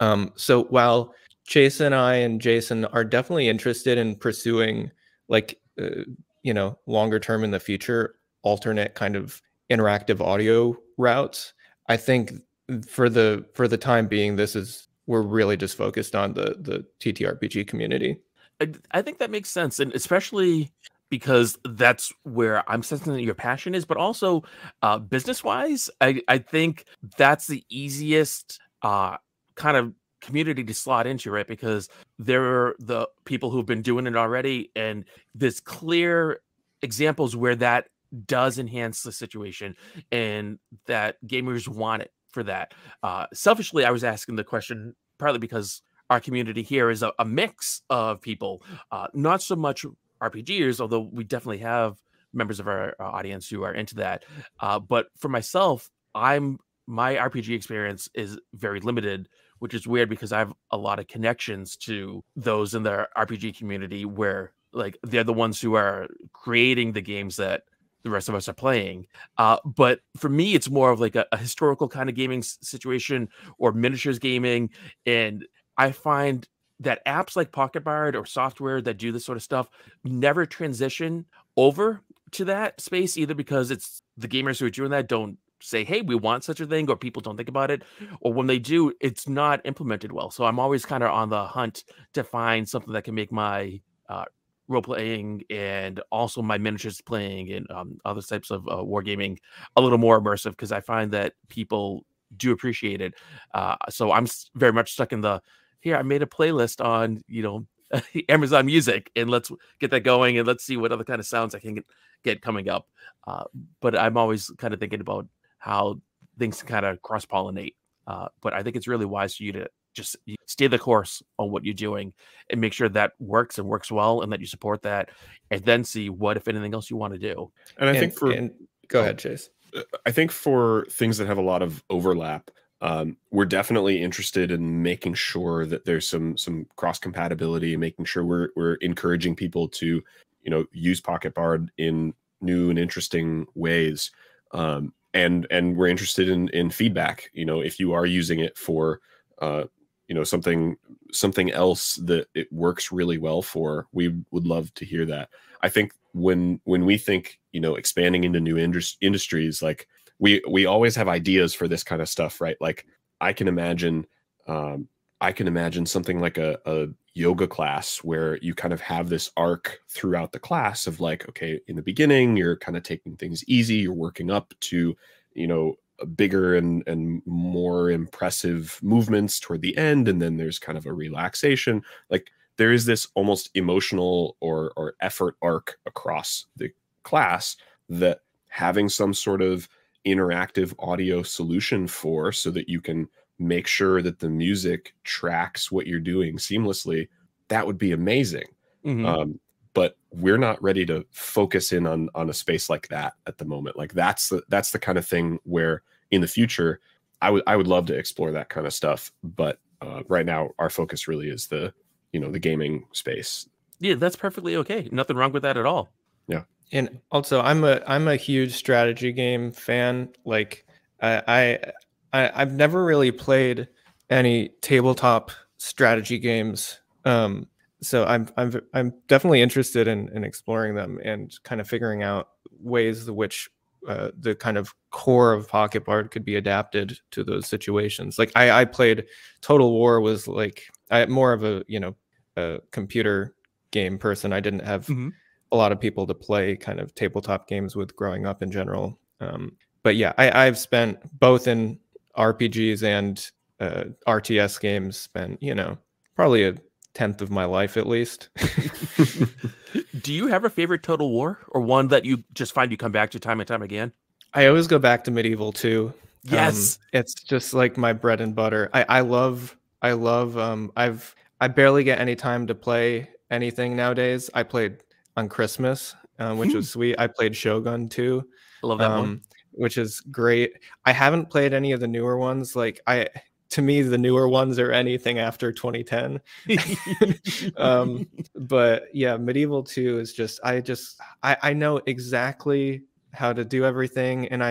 So while Chase and I and Jason are definitely interested in pursuing, like, you know, longer term in the future, alternate kind of interactive audio routes, I think for the time being, we're really just focused on the TTRPG community. I think that makes sense, and especially because that's where I'm sensing that your passion is, but also business wise, I think that's the easiest kind of community to slot into, right? Because there are the people who've been doing it already, and there's clear examples where that does enhance the situation and that gamers want it for that. Selfishly, I was asking the question partly because our community here is a mix of people, not so much RPGers, although we definitely have members of our audience who are into that. But for myself, my RPG experience is very limited, which is weird because I have a lot of connections to those in the RPG community where, like, they're the ones who are creating the games that the rest of us are playing. But for me, it's more of like a historical kind of gaming situation or miniatures gaming. And I find that apps like Pocket Bard or software that do this sort of stuff never transition over to that space, either because it's the gamers who are doing that don't say, hey, we want such a thing, or people don't think about it, or when they do, it's not implemented well. So I'm always kind of on the hunt to find something that can make my role playing and also my miniatures playing and other types of wargaming a little more immersive, because I find that people do appreciate it. So I'm very much stuck in the, here, I made a playlist on, you know, Amazon Music, and let's get that going and let's see what other kind of sounds I can get coming up. But I'm always kind of thinking about how things kind of cross-pollinate. But I think it's really wise for you to just stay the course on what you're doing and make sure that works and works well, and that you support that, and then see what, if anything else, you want to do. And I think go ahead, Chase. I think for things that have a lot of overlap, we're definitely interested in making sure that there's some cross compatibility, making sure we're encouraging people to, you know, use Pocket Bard in new and interesting ways. And we're interested in feedback. You know, if you are using it for you know, something else that it works really well for, we would love to hear that. I think when we think, you know, expanding into new industries, like we always have ideas for this kind of stuff, right? Like I can imagine something like a yoga class where you kind of have this arc throughout the class of like, okay, in the beginning, you're kind of taking things easy, you're working up to, you know, bigger and more impressive movements toward the end, and then there's kind of a relaxation. Like there is this almost emotional or effort arc across the class that having some sort of interactive audio solution for, so that you can make sure that the music tracks what you're doing seamlessly, that would be amazing. But we're not ready to focus in on a space like that at the moment. Like that's the kind of thing where in the future I would love to explore that kind of stuff. But right now our focus really is the gaming space. Yeah, that's perfectly okay. Nothing wrong with that at all. Yeah. And also I'm a huge strategy game fan. Like I've never really played any tabletop strategy games. So I'm definitely interested in exploring them and kind of figuring out ways in which the kind of core of Pocket Bard could be adapted to those situations. Like I played Total War, was like I'm more of a computer game person. I didn't have a lot of people to play kind of tabletop games with growing up in general. But yeah, I've spent both in RPGs and RTS games spent, probably a tenth of my life at least. Do you have a favorite Total War, or one that you just find you come back to time and time again? I always go back to Medieval 2. Yes. It's just like my bread and butter. I love I barely get any time to play anything nowadays. I played on Christmas, which was sweet. I played Shogun 2. I love that one. Which is great. I haven't played any of the newer ones. To me, the newer ones are anything after 2010. But yeah, Medieval 2 is just I know exactly how to do everything, and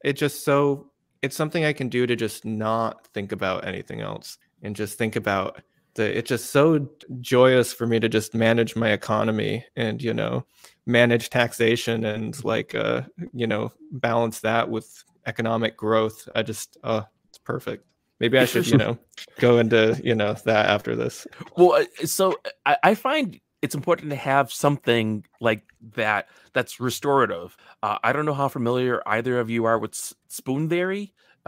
it's something I can do to just not think about anything else and just think about it's just so joyous for me to just manage my economy and manage taxation and balance that with economic growth. It's perfect. Maybe I should go into that after this. Well, so I find it's important to have something like that that's restorative. I don't know how familiar either of you are with spoon theory.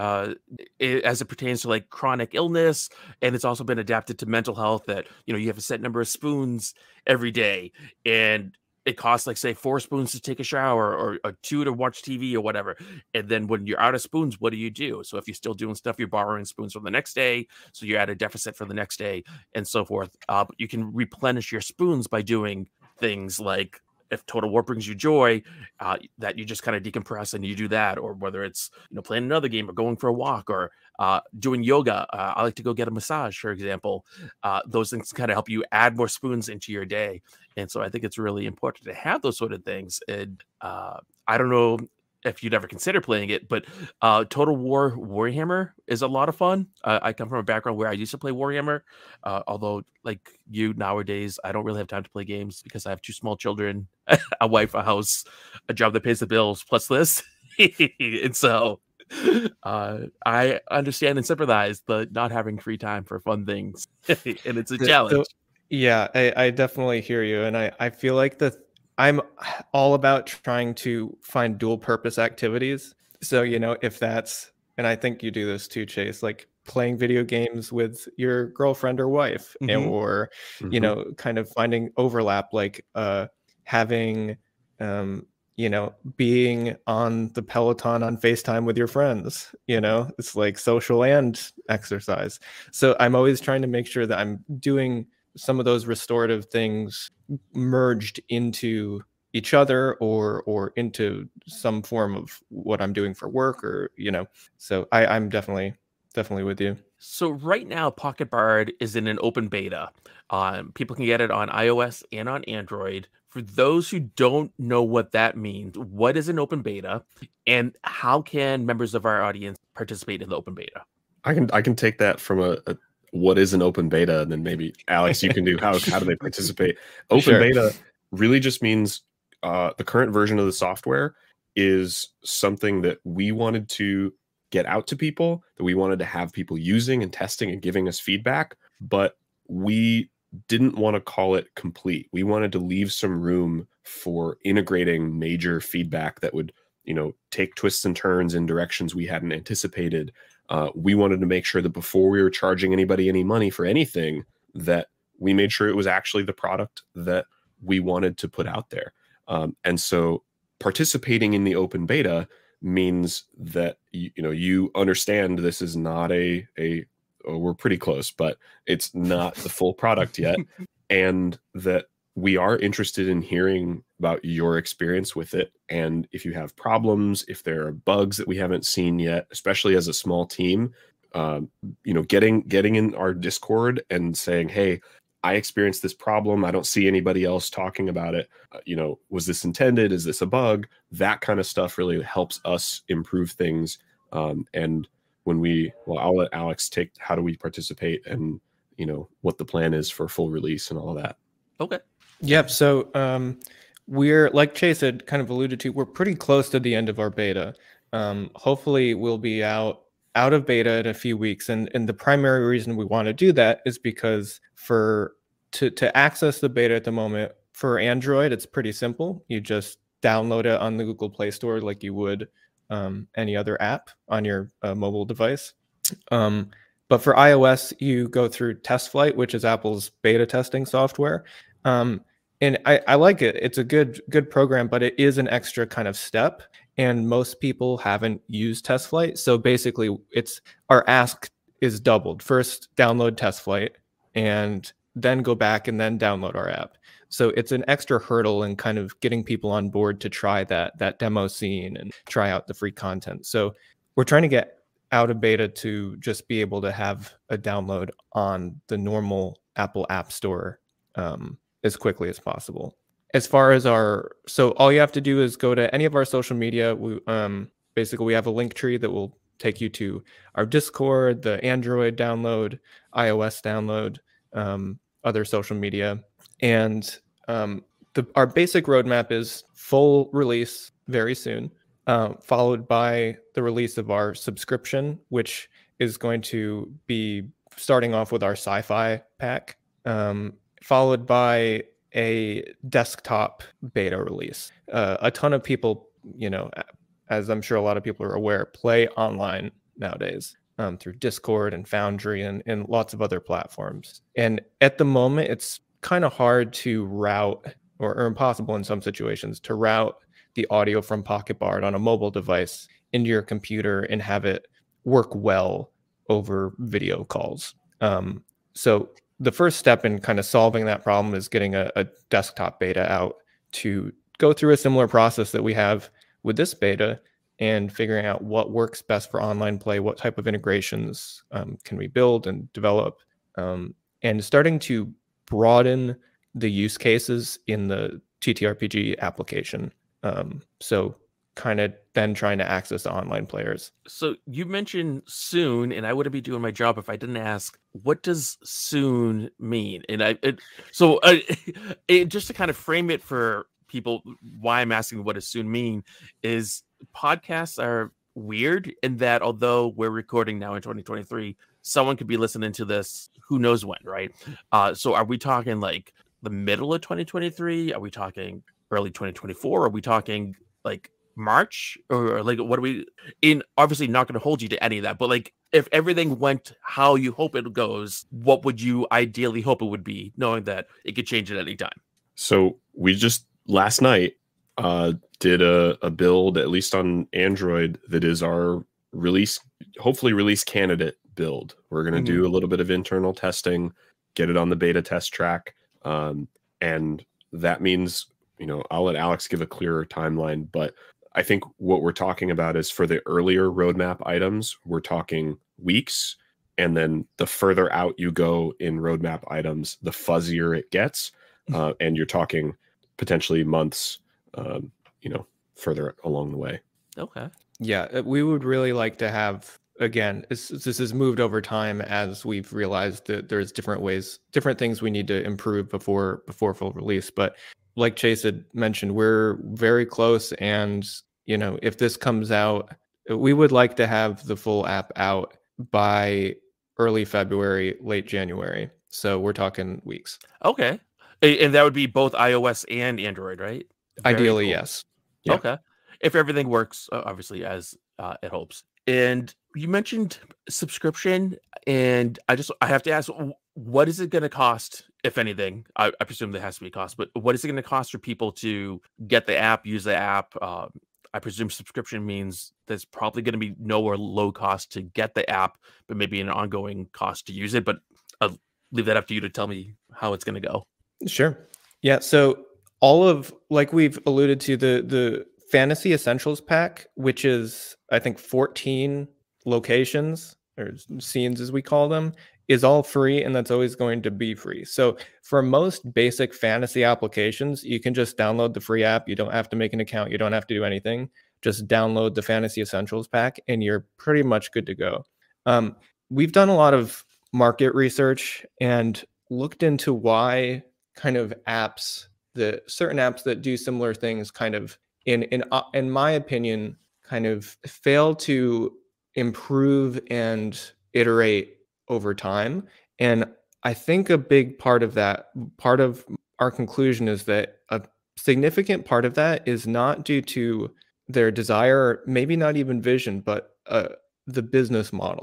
As it pertains to like chronic illness, and it's also been adapted to mental health, that you have a set number of spoons every day, and it costs like say 4 spoons to take a shower, or 2 to watch TV or whatever. And then when you're out of spoons, what do you do? So if you're still doing stuff, you're borrowing spoons for the next day, so you're at a deficit for the next day, and so forth. But you can replenish your spoons by doing things like, if Total War brings you joy, that you just kind of decompress and you do that, or whether it's playing another game or going for a walk or doing yoga. I like to go get a massage, for example. Those things kind of help you add more spoons into your day, and so I think it's really important to have those sort of things. And I don't know if you'd ever consider playing it, but Total War Warhammer is a lot of fun. I come from a background where I used to play Warhammer, although like you nowadays, I don't really have time to play games because I have 2 small children, a wife, a house, a job that pays the bills, plus this. And so I understand and sympathize the not having free time for fun things. And it's a challenge. Yeah, I definitely hear you. And I feel like I'm all about trying to find dual purpose activities. So, if that's, and I think you do this too, Chase, like playing video games with your girlfriend or wife, or, kind of finding overlap, like having, being on the Peloton on FaceTime with your friends, it's like social and exercise. So I'm always trying to make sure that I'm doing some of those restorative things merged into each other or into some form of what I'm doing for work, or so I'm definitely with you. So right now Pocket Bard is in an open beta. People can get it on iOS and on Android. For those who don't know what that means, what is an open beta, and how can members of our audience participate in the open beta? I can take that from a what is an open beta, and then maybe Alex, you can do how do they participate. Open beta really just means the current version of the software is something that we wanted to get out to people, that we wanted to have people using and testing and giving us feedback, but we didn't want to call it complete. We wanted to leave some room for integrating major feedback that would take twists and turns in directions we hadn't anticipated. We wanted to make sure that before we were charging anybody any money for anything, that we made sure it was actually the product that we wanted to put out there. And so participating in the open beta means that you understand this is not we're pretty close, but it's not the full product yet, and that we are interested in hearing about your experience with it. And if you have problems, if there are bugs that we haven't seen yet, especially as a small team, getting in our Discord and saying, hey, I experienced this problem, I don't see anybody else talking about it. Was this intended? Is this a bug? That kind of stuff really helps us improve things. And I'll let Alex take how do we participate and, what the plan is for full release and all of that. Okay. Yep. So we're, like Chase had kind of alluded to, we're pretty close to the end of our beta. Hopefully we'll be out of beta in a few weeks. And the primary reason we want to do that is because to access the beta at the moment for Android, it's pretty simple. You just download it on the Google Play Store like you would any other app on your mobile device. But for iOS, you go through TestFlight, which is Apple's beta testing software. And I like it. It's a good program, but it is an extra kind of step. And most people haven't used TestFlight. So basically, our ask is doubled. First, download TestFlight, and then go back and then download our app. So it's an extra hurdle in kind of getting people on board to try that demo scene and try out the free content. So we're trying to get out of beta to just be able to have a download on the normal Apple App Store as quickly as possible. As far as so all you have to do is go to any of our social media. Basically, we have a link tree that will take you to our Discord, the Android download, iOS download, other social media. And our basic roadmap is full release very soon, followed by the release of our subscription, which is going to be starting off with our sci-fi pack, followed by a desktop beta release. A ton of people, as I'm sure a lot of people are aware, play online nowadays through Discord and Foundry and lots of other platforms. And at the moment, it's kind of hard to route, or impossible in some situations, to route the audio from Pocket Bard on a mobile device into your computer and have it work well over video calls. So the first step in kind of solving that problem is getting a desktop beta out to go through a similar process that we have with this beta and figuring out what works best for online play, what type of integrations can we build and develop, and starting to broaden the use cases in the TTRPG application. So kind of then trying to access the online players. So you mentioned soon, and I wouldn't be doing my job if I didn't ask, what does soon mean? And just to kind of frame it for people, why I'm asking what does soon mean is podcasts are weird in that although we're recording now in 2023, someone could be listening to this who knows when, right? So are we talking like the middle of 2023? Are we talking early 2024? Are we talking like March, or like what are we in? Obviously not going to hold you to any of that, but like if everything went how you hope it goes, what would you ideally hope it would be, knowing that it could change at any time? So we just last night did a build, at least on Android, that is our hopefully release candidate build. We're going to do a little bit of internal testing, get it on the beta test track, and that means, I'll let Alex give a clearer timeline, but I think what we're talking about is for the earlier roadmap items, we're talking weeks. And then the further out you go in roadmap items, the fuzzier it gets. And you're talking potentially months, further along the way. Okay. Yeah, we would really like to have, again, this has moved over time as we've realized that there's different things we need to improve before full release. But like Chase had mentioned, we're very close. And, if this comes out, we would like to have the full app out by early February, late January. So we're talking weeks. Okay. And that would be both iOS and Android, right? Ideally, cool. Yes. Yeah. Okay. If everything works, obviously, as it hopes. And you mentioned subscription, and I have to ask, what is it going to cost, if anything? I presume there has to be a cost, but what is it going to cost for people to get the app, use the app? I presume subscription means there's probably going to be no or low cost to get the app, but maybe an ongoing cost to use it. But I'll leave that up to you to tell me how it's going to go. Sure. Yeah. So like we've alluded to, the Fantasy Essentials pack, which is, I think, 14 locations or scenes as we call them, is all free, and that's always going to be free. So for most basic fantasy applications, you can just download the free app. You don't have to make an account. You don't have to do anything. Just download the Fantasy Essentials pack and you're pretty much good to go. We've done a lot of market research and looked into why kind of certain apps that do similar things kind of, in my opinion, kind of fail to improve and iterate over time. And I think a big part of our conclusion is that a significant part of that is not due to their desire, maybe not even vision, but the business model.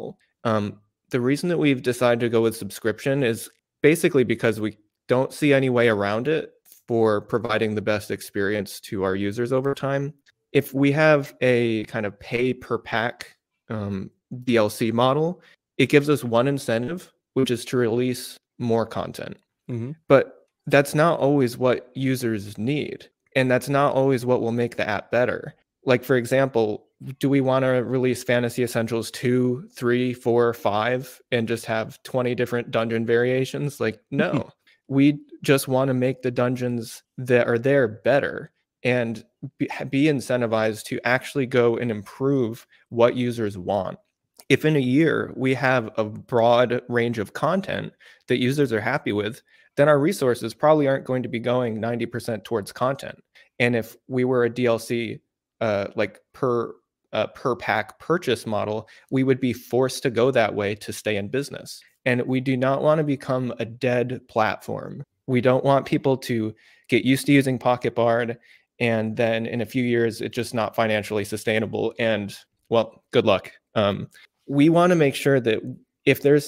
The reason that we've decided to go with subscription is basically because we don't see any way around it for providing the best experience to our users over time. If we have a kind of pay per pack DLC model, it gives us one incentive, which is to release more content. But that's not always what users need. And that's not always what will make the app better. Like, for example, do we want to release Fantasy Essentials 2, 3, 4, 5 and just have 20 different dungeon variations? Like, no. We just want to make the dungeons that are there better and be incentivized to actually go and improve what users want. If in a year we have a broad range of content that users are happy with, then our resources probably aren't going to be going 90% towards content. And if we were a DLC like per pack purchase model, we would be forced to go that way to stay in business. And we do not want to become a dead platform. We don't want people to get used to using Pocket Bard, and then in a few years, it's just not financially sustainable. And well, good luck. We want to make sure that if there's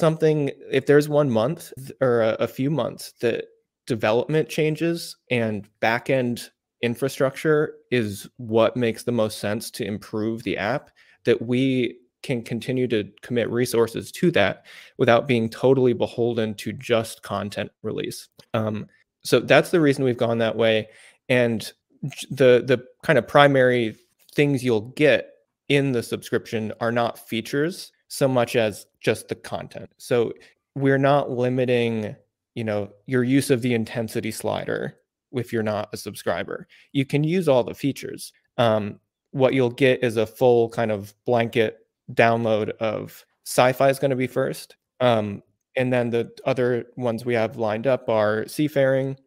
1 month or a few months that development changes and backend infrastructure is what makes the most sense to improve the app, that we can continue to commit resources to that without being totally beholden to just content release. So that's the reason we've gone that way. And the kind of primary things you'll get in the subscription are not features so much as just the content. So we're not limiting, your use of the intensity slider if you're not a subscriber. You can use all the features. What you'll get is a full kind of blanket download of Sci-Fi is going to be first. And then the other ones we have lined up are Seafaring,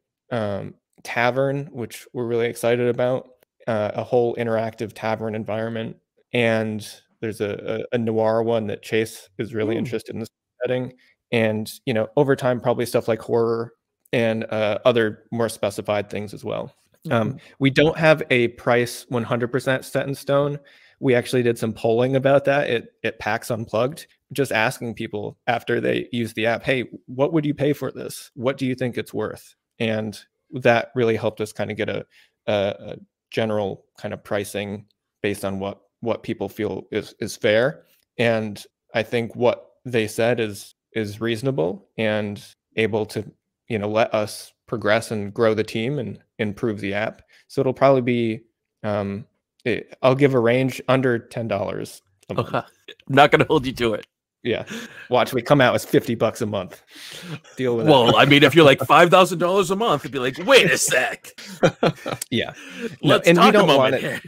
Tavern, which we're really excited about, a whole interactive tavern environment. And there's a noir one that Chase is really interested in this setting. And, over time, probably stuff like horror and other more specified things as well. We don't have a price 100% set in stone. We actually did some polling about that at PAX Unplugged, just asking people after they use the app, hey, what would you pay for this? What do you think it's worth? And that really helped us kind of get a general kind of pricing based on what people feel is fair. And I think what they said is reasonable and able to, let us progress and grow the team and improve the app. So it'll probably be, I'll give a range under $10 a month. I'm not going to hold you to it. Yeah. Watch, we come out as $50 a month. Deal with it. Well, I mean, if you're like $5,000 a month, it'd be like, wait a sec. Yeah. Let's and talk we don't a want moment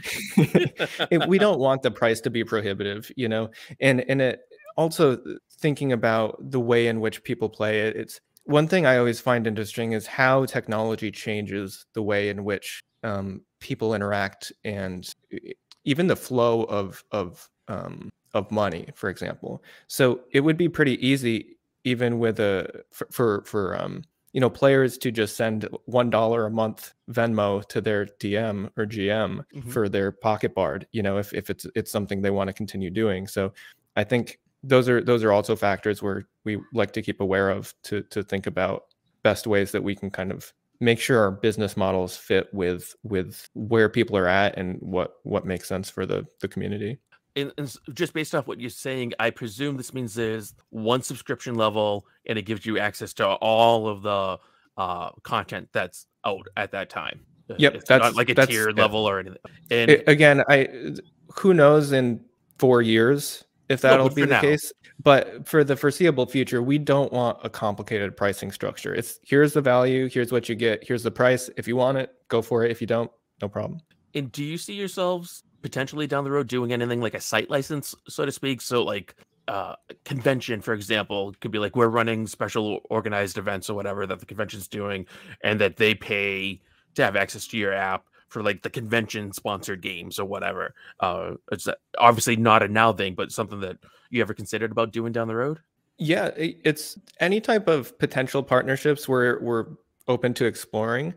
it. We don't want the price to be prohibitive, and it also thinking about the way in which people play it. It's one thing I always find interesting is how technology changes the way in which people interact and even the flow of money, for example. So it would be pretty easy, even with for players to just send $1 a month Venmo to their DM or GM for their Pocket Bard, if it's something they want to continue doing. So I think those are also factors where we like to keep aware of to think about best ways that we can kind of make sure our business models fit with where people are at and what makes sense for the community. And just based off what you're saying, I presume this means there's one subscription level and it gives you access to all of the content that's out at that time. Yep, it's not like a tiered level or anything. And again, who knows in 4 years if that'll be the case. But for the foreseeable future, we don't want a complicated pricing structure. It's here's the value, here's what you get, here's the price. If you want it, go for it. If you don't, no problem. And do you see yourselves potentially down the road doing anything like a site license, so to speak? So like convention, for example, could be like we're running special organized events or whatever that the convention's doing, and that they pay to have access to your app for like the convention sponsored games or whatever. It's obviously not a now thing, but something that you ever considered about doing down the road? Yeah, it's any type of potential partnerships we're open to exploring.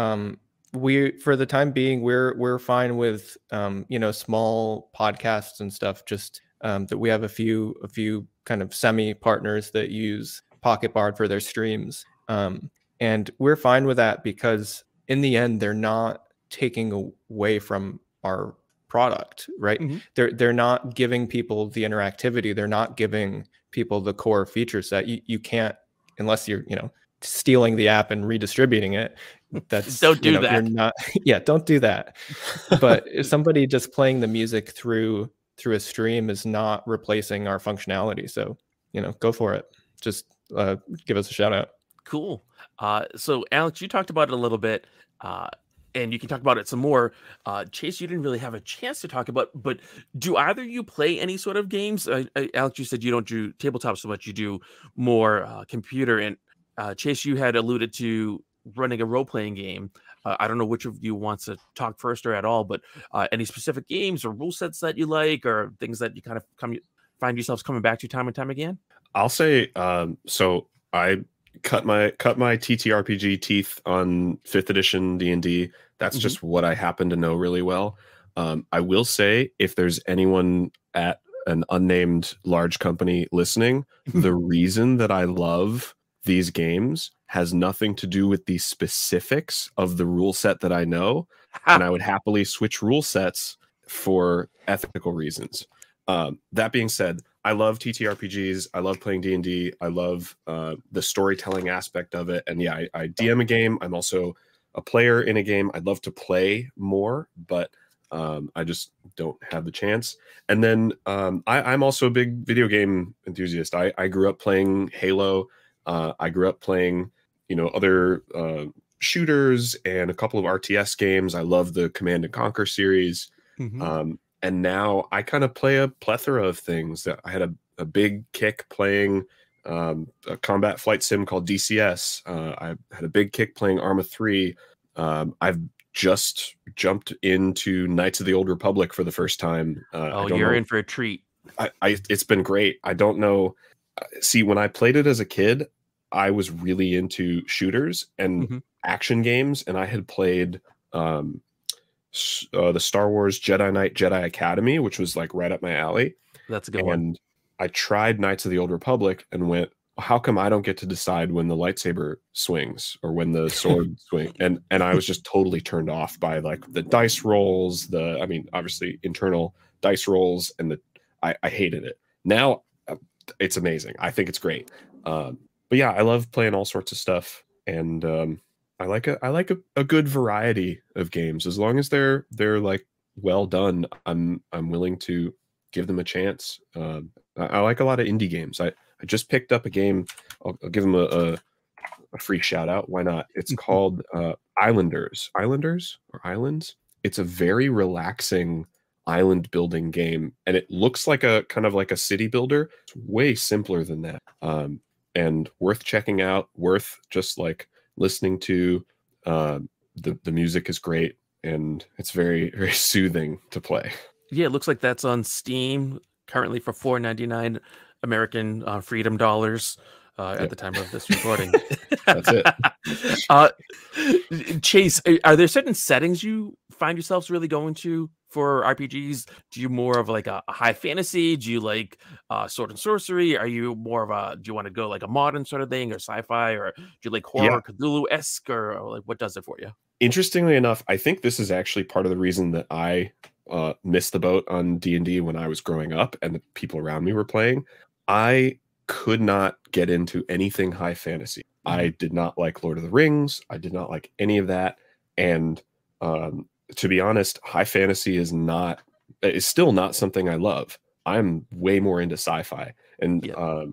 We, for the time being, we're fine with small podcasts and stuff, just that we have a few kind of semi partners that use Pocket Bard for their streams, and we're fine with that because in the end they're not taking away from our product, right? They're not giving people the interactivity. They're not giving people the core feature set. You can't, unless you're stealing the app and redistributing it. That's don't do that. You're not, yeah, don't do that. But if somebody just playing the music through a stream is not replacing our functionality. So go for it. Just give us a shout out. Cool. So Alex, you talked about it a little bit. And you can talk about it some more. Chase, you didn't really have a chance to talk about, but do either you play any sort of games? Alex, you said you don't do tabletop so much, you do more computer. And Chase, you had alluded to running a role-playing game. I don't know which of you wants to talk first or at all, but any specific games or rule sets that you like, or things that you kind of find yourselves coming back to time and time again? I'll say, so I cut my TTRPG teeth on 5th edition D&D. That's just what I happen to know really well. I will say, if there's anyone at an unnamed large company listening, the reason that I love these games has nothing to do with the specifics of the rule set that I know, and I would happily switch rule sets for ethical reasons. That being said, I love TTRPGs. I love playing D&D. I love the storytelling aspect of it. And yeah, I DM a game. I'm also a player in a game. I'd love to play more, but I just don't have the chance. And then I'm also a big video game enthusiast. I grew up playing Halo. I grew up playing, other shooters and a couple of RTS games. I love the Command and Conquer series. And now I kind of play a plethora of things. I had a big kick playing a combat flight sim called DCS. I had a big kick playing Arma 3. I've just jumped into Knights of the Old Republic for the first time. You're in for a treat. It's been great. I don't know. See, when I played it as a kid, I was really into shooters and action games, and I had played the Star Wars Jedi Knight Jedi Academy, which was like right up my alley. That's a good one. And I tried Knights of the Old Republic and went, how come I don't get to decide when the lightsaber swings or when the sword swing? And I was just totally turned off by like the dice rolls, obviously internal dice rolls, and I hated it. Now it's amazing. I think it's great. But yeah, I love playing all sorts of stuff, and I like a good variety of games. As long as they're like well done, I'm willing to give them a chance. I like a lot of indie games. I just picked up a game. I'll give them a free shout out. Why not? It's called Islanders. Islands. It's a very relaxing island building game, and it looks like a kind of like a city builder. It's way simpler than that, and worth checking out. Worth just like listening to. The music is great, and it's very, very soothing to play. Yeah, it looks like that's on Steam currently for $4.99 American freedom dollars at the time of this recording. That's it. Chase, are there certain settings you find yourselves really going to for RPGs? Do you more of like a high fantasy? Do you like sword and sorcery? Are you more of do you want to go like a modern sort of thing, or sci-fi, or do you like horror, Cthulhu-esque, or like what does it for you? Interestingly enough, I think this is actually part of the reason that I missed the boat on D&D when I was growing up and the people around me were playing. I could not get into anything high fantasy. I did not like Lord of the Rings. I did not like any of that. And to be honest, high fantasy is still not something I love. I'm way more into sci-fi. And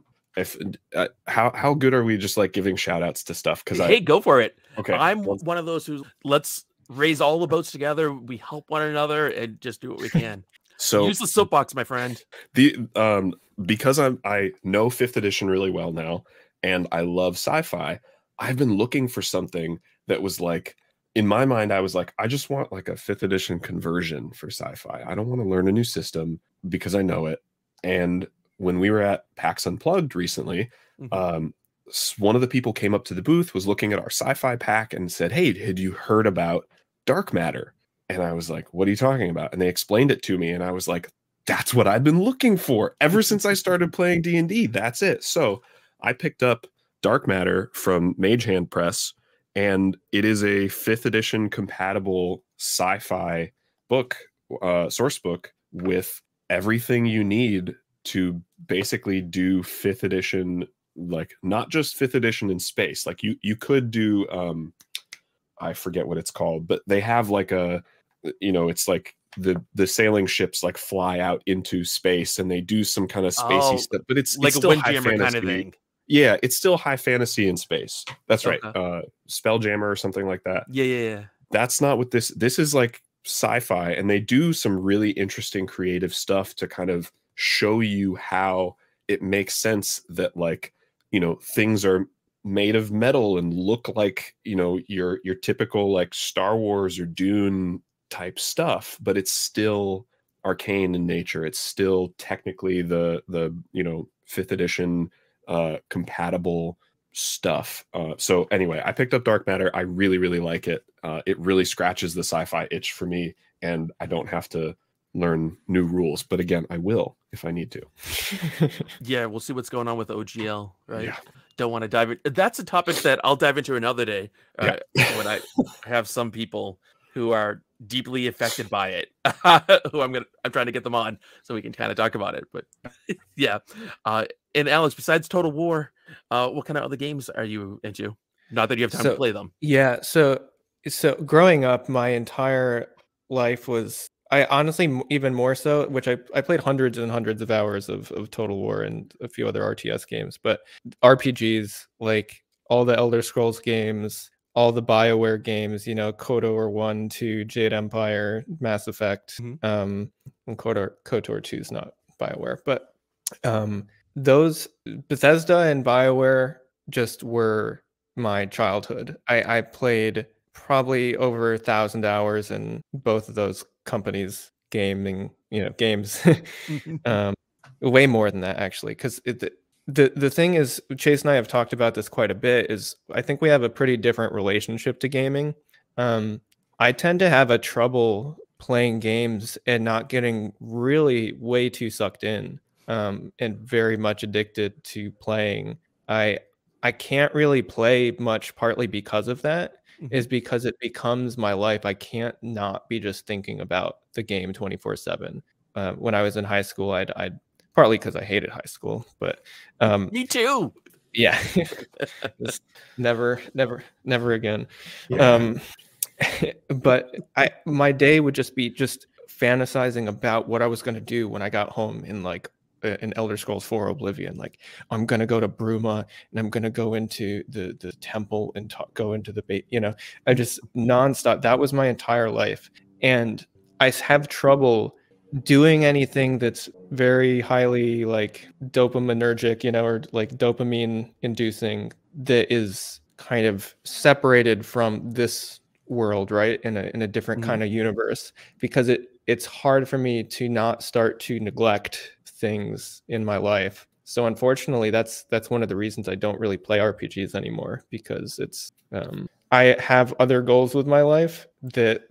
how good are we just like giving shout outs to stuff? Hey, go for it. Okay. I'm one of those who let's raise all the boats together. We help one another and just do what we can. So use the soapbox, my friend. Because I know 5th edition really well now, and I love sci-fi, I've been looking for something that was like, in my mind, I was like, I just want like a 5th edition conversion for sci-fi. I don't want to learn a new system because I know it. And when we were at PAX Unplugged recently, one of the people came up to the booth, was looking at our sci-fi pack, and said, "Hey, had you heard about Dark Matter?" And I was like, "What are you talking about?" And they explained it to me, and I was like, that's what I've been looking for ever since I started playing D&D. That's it. So I picked up Dark Matter from Mage Hand Press, and it is a 5th edition compatible sci-fi book, source book, with everything you need to basically do 5th edition, like not just 5th edition in space. Like you could do I forget what it's called, but they have like a, it's like the sailing ships like fly out into space and they do some kind of spacey stuff, but it's like it's a still high Windjammer fantasy kind of thing. Yeah, it's still high fantasy in space. That's right. Okay. Spelljammer or something like that. Yeah. That's not what this is like sci-fi, and they do some really interesting creative stuff to kind of show you how it makes sense that, like, things are made of metal and look like, your typical like Star Wars or Dune type stuff, but it's still arcane in nature. It's still technically the 5th edition compatible stuff. So anyway, I picked up Dark Matter. I really, really like it. It really scratches the sci-fi itch for me, and I don't have to learn new rules. But again, I will if I need to. Yeah, we'll see what's going on with OGL, right? Yeah. Don't want to dive in. That's a topic that I'll dive into another day. Yeah. When I have some people who are deeply affected by it, who I'm trying to get them on so we can kind of talk about it. But yeah. And Alex, besides Total War, what kind of other games are you into? Not that you have time to play them. Yeah. So growing up, my entire life was, I honestly, even more so, which I played hundreds and hundreds of hours of Total War and a few other RTS games, but RPGs, like all the Elder Scrolls games, all the BioWare games, KOTOR 1, 2, Jade Empire, Mass Effect, and KOTOR 2 is not BioWare, but those Bethesda and BioWare just were my childhood. I played probably over 1,000 hours in both of those companies' games, way more than that actually, because the thing is, Chase and I have talked about this quite a bit, is I think we have a pretty different relationship to gaming. I tend to have a trouble playing games and not getting really way too sucked in, and very much addicted to playing. I can't really play much, partly because of that, is because it becomes my life. I can't not be just thinking about the game 24/7. When I was in high school, I'd partly because I hated high school, but me too. Yeah, never again. Yeah. But my day would just be fantasizing about what I was going to do when I got home in like in Elder Scrolls 4 Oblivion. Like, I'm going to go to Bruma and I'm going to go into the temple and go into the bait, I just nonstop. That was my entire life. And I have trouble doing anything that's very highly like dopaminergic, or like dopamine inducing, that is kind of separated from this world, right? In a different kind of universe, because it's hard for me to not start to neglect things in my life. So unfortunately, that's one of the reasons I don't really play RPGs anymore, because it's I have other goals with my life that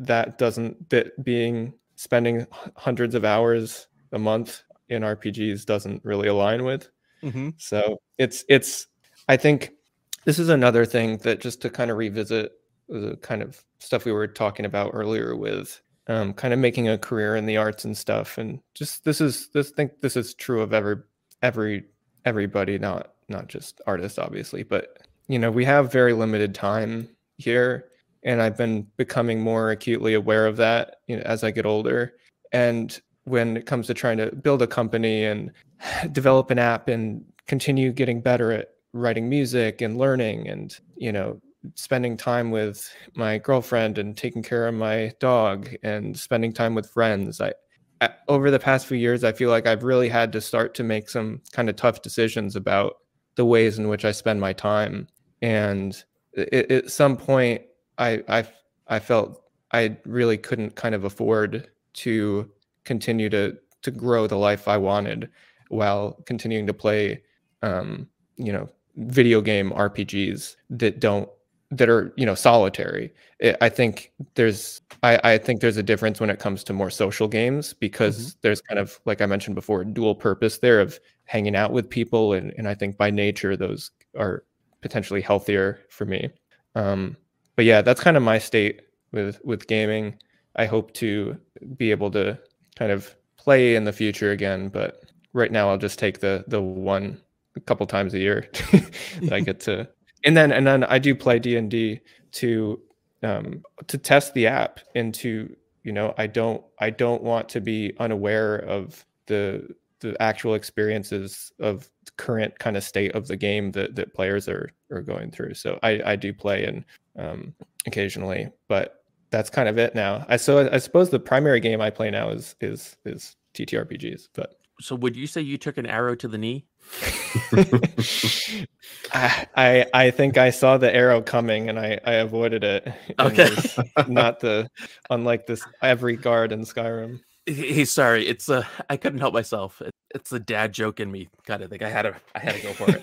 spending hundreds of hours a month in RPGs doesn't really align with. So it's I think this is another thing that, just to kind of revisit the kind of stuff we were talking about earlier with kind of making a career in the arts and stuff, and just this is true of everybody, not just artists, obviously, but we have very limited time here, and I've been becoming more acutely aware of that as I get older. And when it comes to trying to build a company and develop an app and continue getting better at writing music and learning and spending time with my girlfriend and taking care of my dog and spending time with friends, over the past few years, I feel like I've really had to start to make some kind of tough decisions about the ways in which I spend my time. And at some point, I felt I really couldn't kind of afford to continue to grow the life I wanted while continuing to play, video game RPGs that don't that are, you know, solitary. I think there's a difference when it comes to more social games, because there's kind of, like I mentioned before, dual purpose there of hanging out with people, and I think by nature those are potentially healthier for me. But yeah, that's kind of my state with gaming. I hope to be able to kind of play in the future again, but right now I'll just take the one a couple times a year that I get to. And then I do play D&D to test the app, and to, you know, I don't want to be unaware of the actual experiences of the current kind of state of the game that players are going through. So I do play and occasionally, but that's kind of it now. I suppose the primary game I play now is TTRPGs. But so would you say you took an arrow to the knee? I think I saw the arrow coming and I avoided it. Okay. Not unlike this every guard in Skyrim. Hey, sorry, it's I couldn't help myself. It's the dad joke in me kind of thing. I had to go for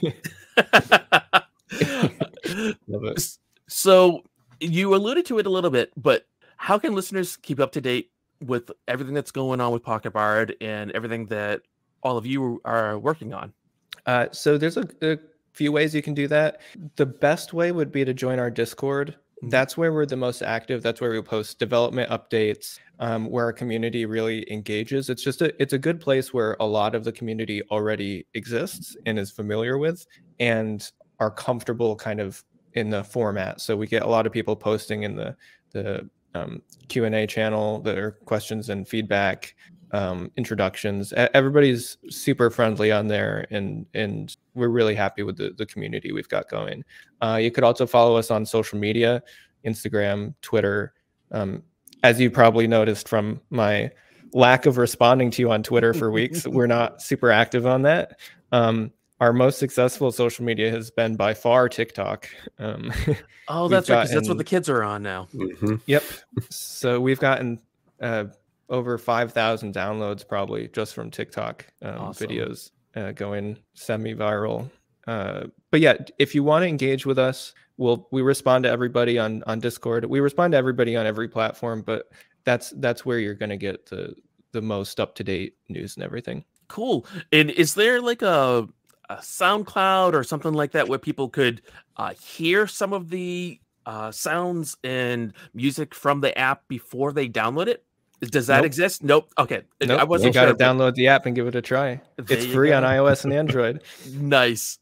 it. Love it. So you alluded to it a little bit, but how can listeners keep up to date with everything that's going on with Pocket Bard and everything that all of you are working on? So there's a few ways you can do that. The best way would be to join our Discord. That's where we're the most active. That's where we post development updates, where our community really engages. It's a good place where a lot of the community already exists and is familiar with and are comfortable kind of in the format. So we get a lot of people posting in the Q&A channel, their questions and feedback, introductions. Everybody's super friendly on there, and we're really happy with the community we've got going. You could also follow us on social media, Instagram, Twitter. As you probably noticed from my lack of responding to you on Twitter for weeks, we're not super active on that. Our most successful social media has been by far TikTok. Oh, that's right, because that's what the kids are on now. Yep. So we've gotten over 5,000 downloads probably just from TikTok Awesome. videos going semi-viral. But yeah, if you want to engage with us, we respond to everybody on Discord. We respond to everybody on every platform, but that's where you're going to get the most up-to-date news and everything. Cool. And is there like a SoundCloud or something like that where people could hear some of the sounds and music from the app before they download it? Does that exist? Nope. Okay. Nope. I wasn't sure. You got to but download the app and give it a try. It's free on iOS and Android. Nice.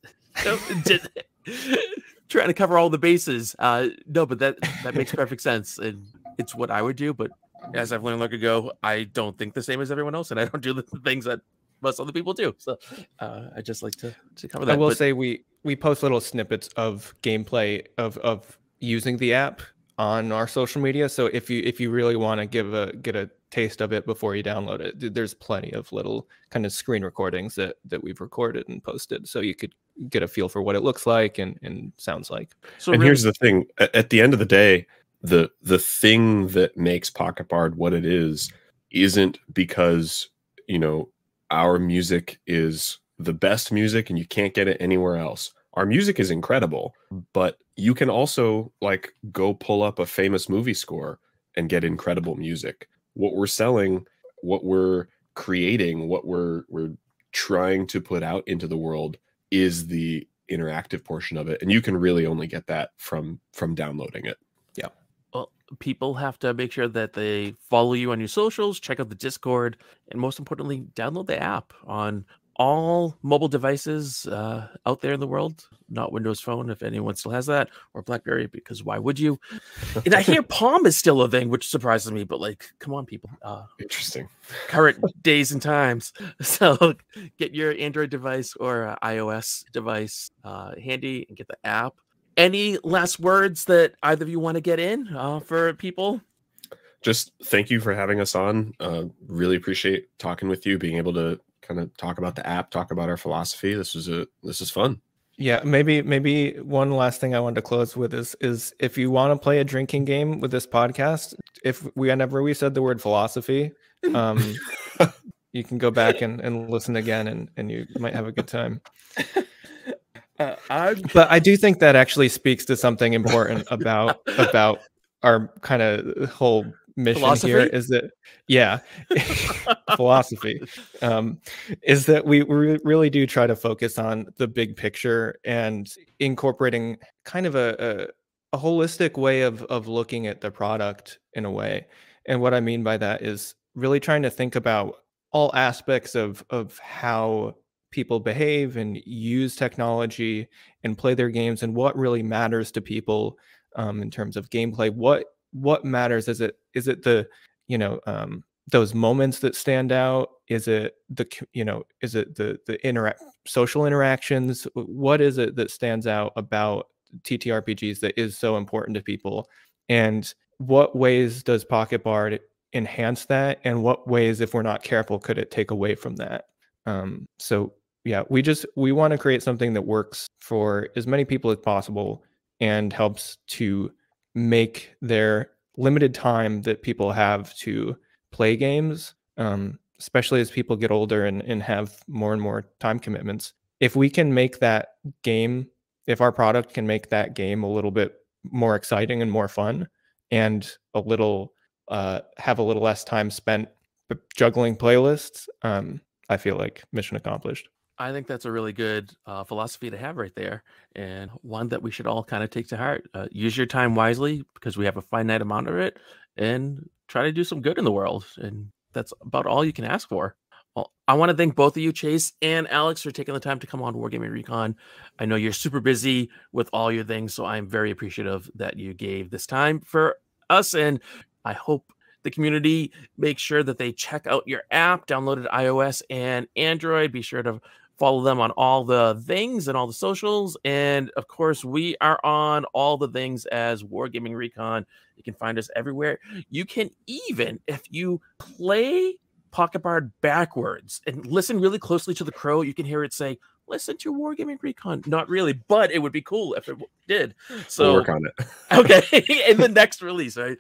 Trying to cover all the bases. No, but that makes perfect sense. And it's what I would do. But as I've learned long ago, I don't think the same as everyone else. And I don't do the things that most other people do. So I just like to cover that. I will say we post little snippets of gameplay of using the app on our social media. So if you really want to get a taste of it before you download it, there's plenty of little kind of screen recordings that we've recorded and posted, so you could get a feel for what it looks like and sounds like. So and really, here's the thing: at the end of the day, the thing that makes Pocket Bard what it is isn't because, you know, our music is the best music and you can't get it anywhere else. Our music is incredible, but you can also like go pull up a famous movie score and get incredible music. What we're selling, what we're creating, what we're trying to put out into the world is the interactive portion of it. And you can really only get that from downloading it. Yeah. Well, people have to make sure that they follow you on your socials, check out the Discord, and most importantly, download the app on all mobile devices out there in the world, not Windows Phone, if anyone still has that, or BlackBerry, because why would you? And I hear Palm is still a thing, which surprises me, but like, come on, people. Interesting. Current days and times. So get your Android device or iOS device handy and get the app. Any last words that either of you want to get in for people? Just thank you for having us on. Really appreciate talking with you, being able to kind of talk about the app, talk about our philosophy. This is fun. Yeah, maybe one last thing I wanted to close with is if you want to play a drinking game with this podcast, whenever we said the word philosophy, you can go back and listen again, and you might have a good time. But I do think that actually speaks to something important about our kind of whole mission Philosophy? here is that, yeah, philosophy, is that we really do try to focus on the big picture and incorporating kind of a holistic way of looking at the product in a way. And what I mean by that is really trying to think about all aspects of how people behave and use technology and play their games, and what really matters to people in terms of gameplay. What matters? Is it the those moments that stand out? Is it the social interactions? What is it that stands out about TTRPGs that is so important to people? And what ways does Pocket Bard enhance that? And what ways, if we're not careful, could it take away from that? So yeah, we want to create something that works for as many people as possible and helps to make their limited time that people have to play games, especially as people get older and have more and more time commitments. If we can make that game, if our product can make that game a little bit more exciting and more fun, and a little have a little less time spent juggling playlists, I feel like mission accomplished. I think that's a really good philosophy to have right there, and one that we should all kind of take to heart. Use your time wisely because we have a finite amount of it, and try to do some good in the world. And that's about all you can ask for. Well, I want to thank both of you, Chase and Alex, for taking the time to come on Wargaming Recon. I know you're super busy with all your things, so I'm very appreciative that you gave this time for us, and I hope the community makes sure that they check out your app, download it iOS and Android. Be sure to follow them on all the things and all the socials. And of course, we are on all the things as Wargaming Recon. You can find us everywhere. You can even, if you play Pocket Bard backwards and listen really closely to the crow, you can hear it say, listen to Wargaming Recon. Not really, but it would be cool if it did. So we'll work on it. Okay, in the next release, right?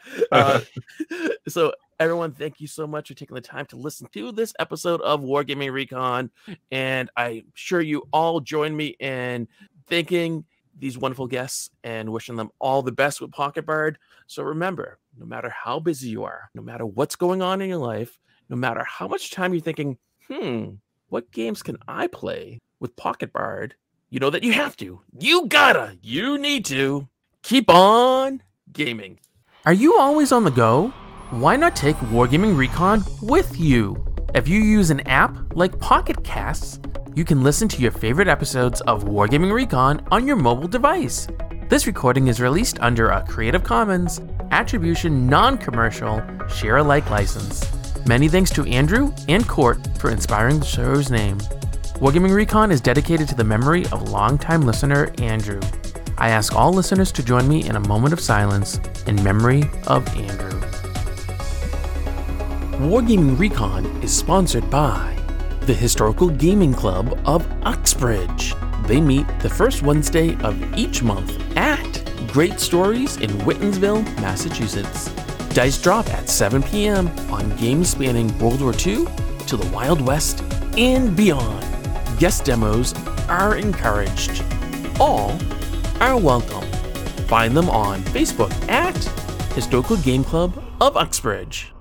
So everyone, thank you so much for taking the time to listen to this episode of Wargaming Recon, and I'm sure you all join me in thanking these wonderful guests and wishing them all the best with Pocket Bard. So remember, no matter how busy you are, no matter what's going on in your life, no matter how much time you're thinking, what games can I play with Pocket Bard? You know that you have to, you need to keep on gaming. Are you always on the go? Why not take Wargaming Recon with you? If you use an app like Pocket Casts, you can listen to your favorite episodes of Wargaming Recon on your mobile device. This recording is released under a Creative Commons Attribution Non-Commercial Share-alike license. Many thanks to Andrew and Court for inspiring the show's name. Wargaming Recon is dedicated to the memory of longtime listener Andrew. I ask all listeners to join me in a moment of silence in memory of Andrew. Wargaming Recon is sponsored by the Historical Gaming Club of Uxbridge. They meet the first Wednesday of each month at Great Stories in Whitensville, Massachusetts. Dice drop at 7 p.m. on games spanning World War II to the Wild West and beyond. Guest demos are encouraged. All are welcome. Find them on Facebook at Historical Game Club of Uxbridge.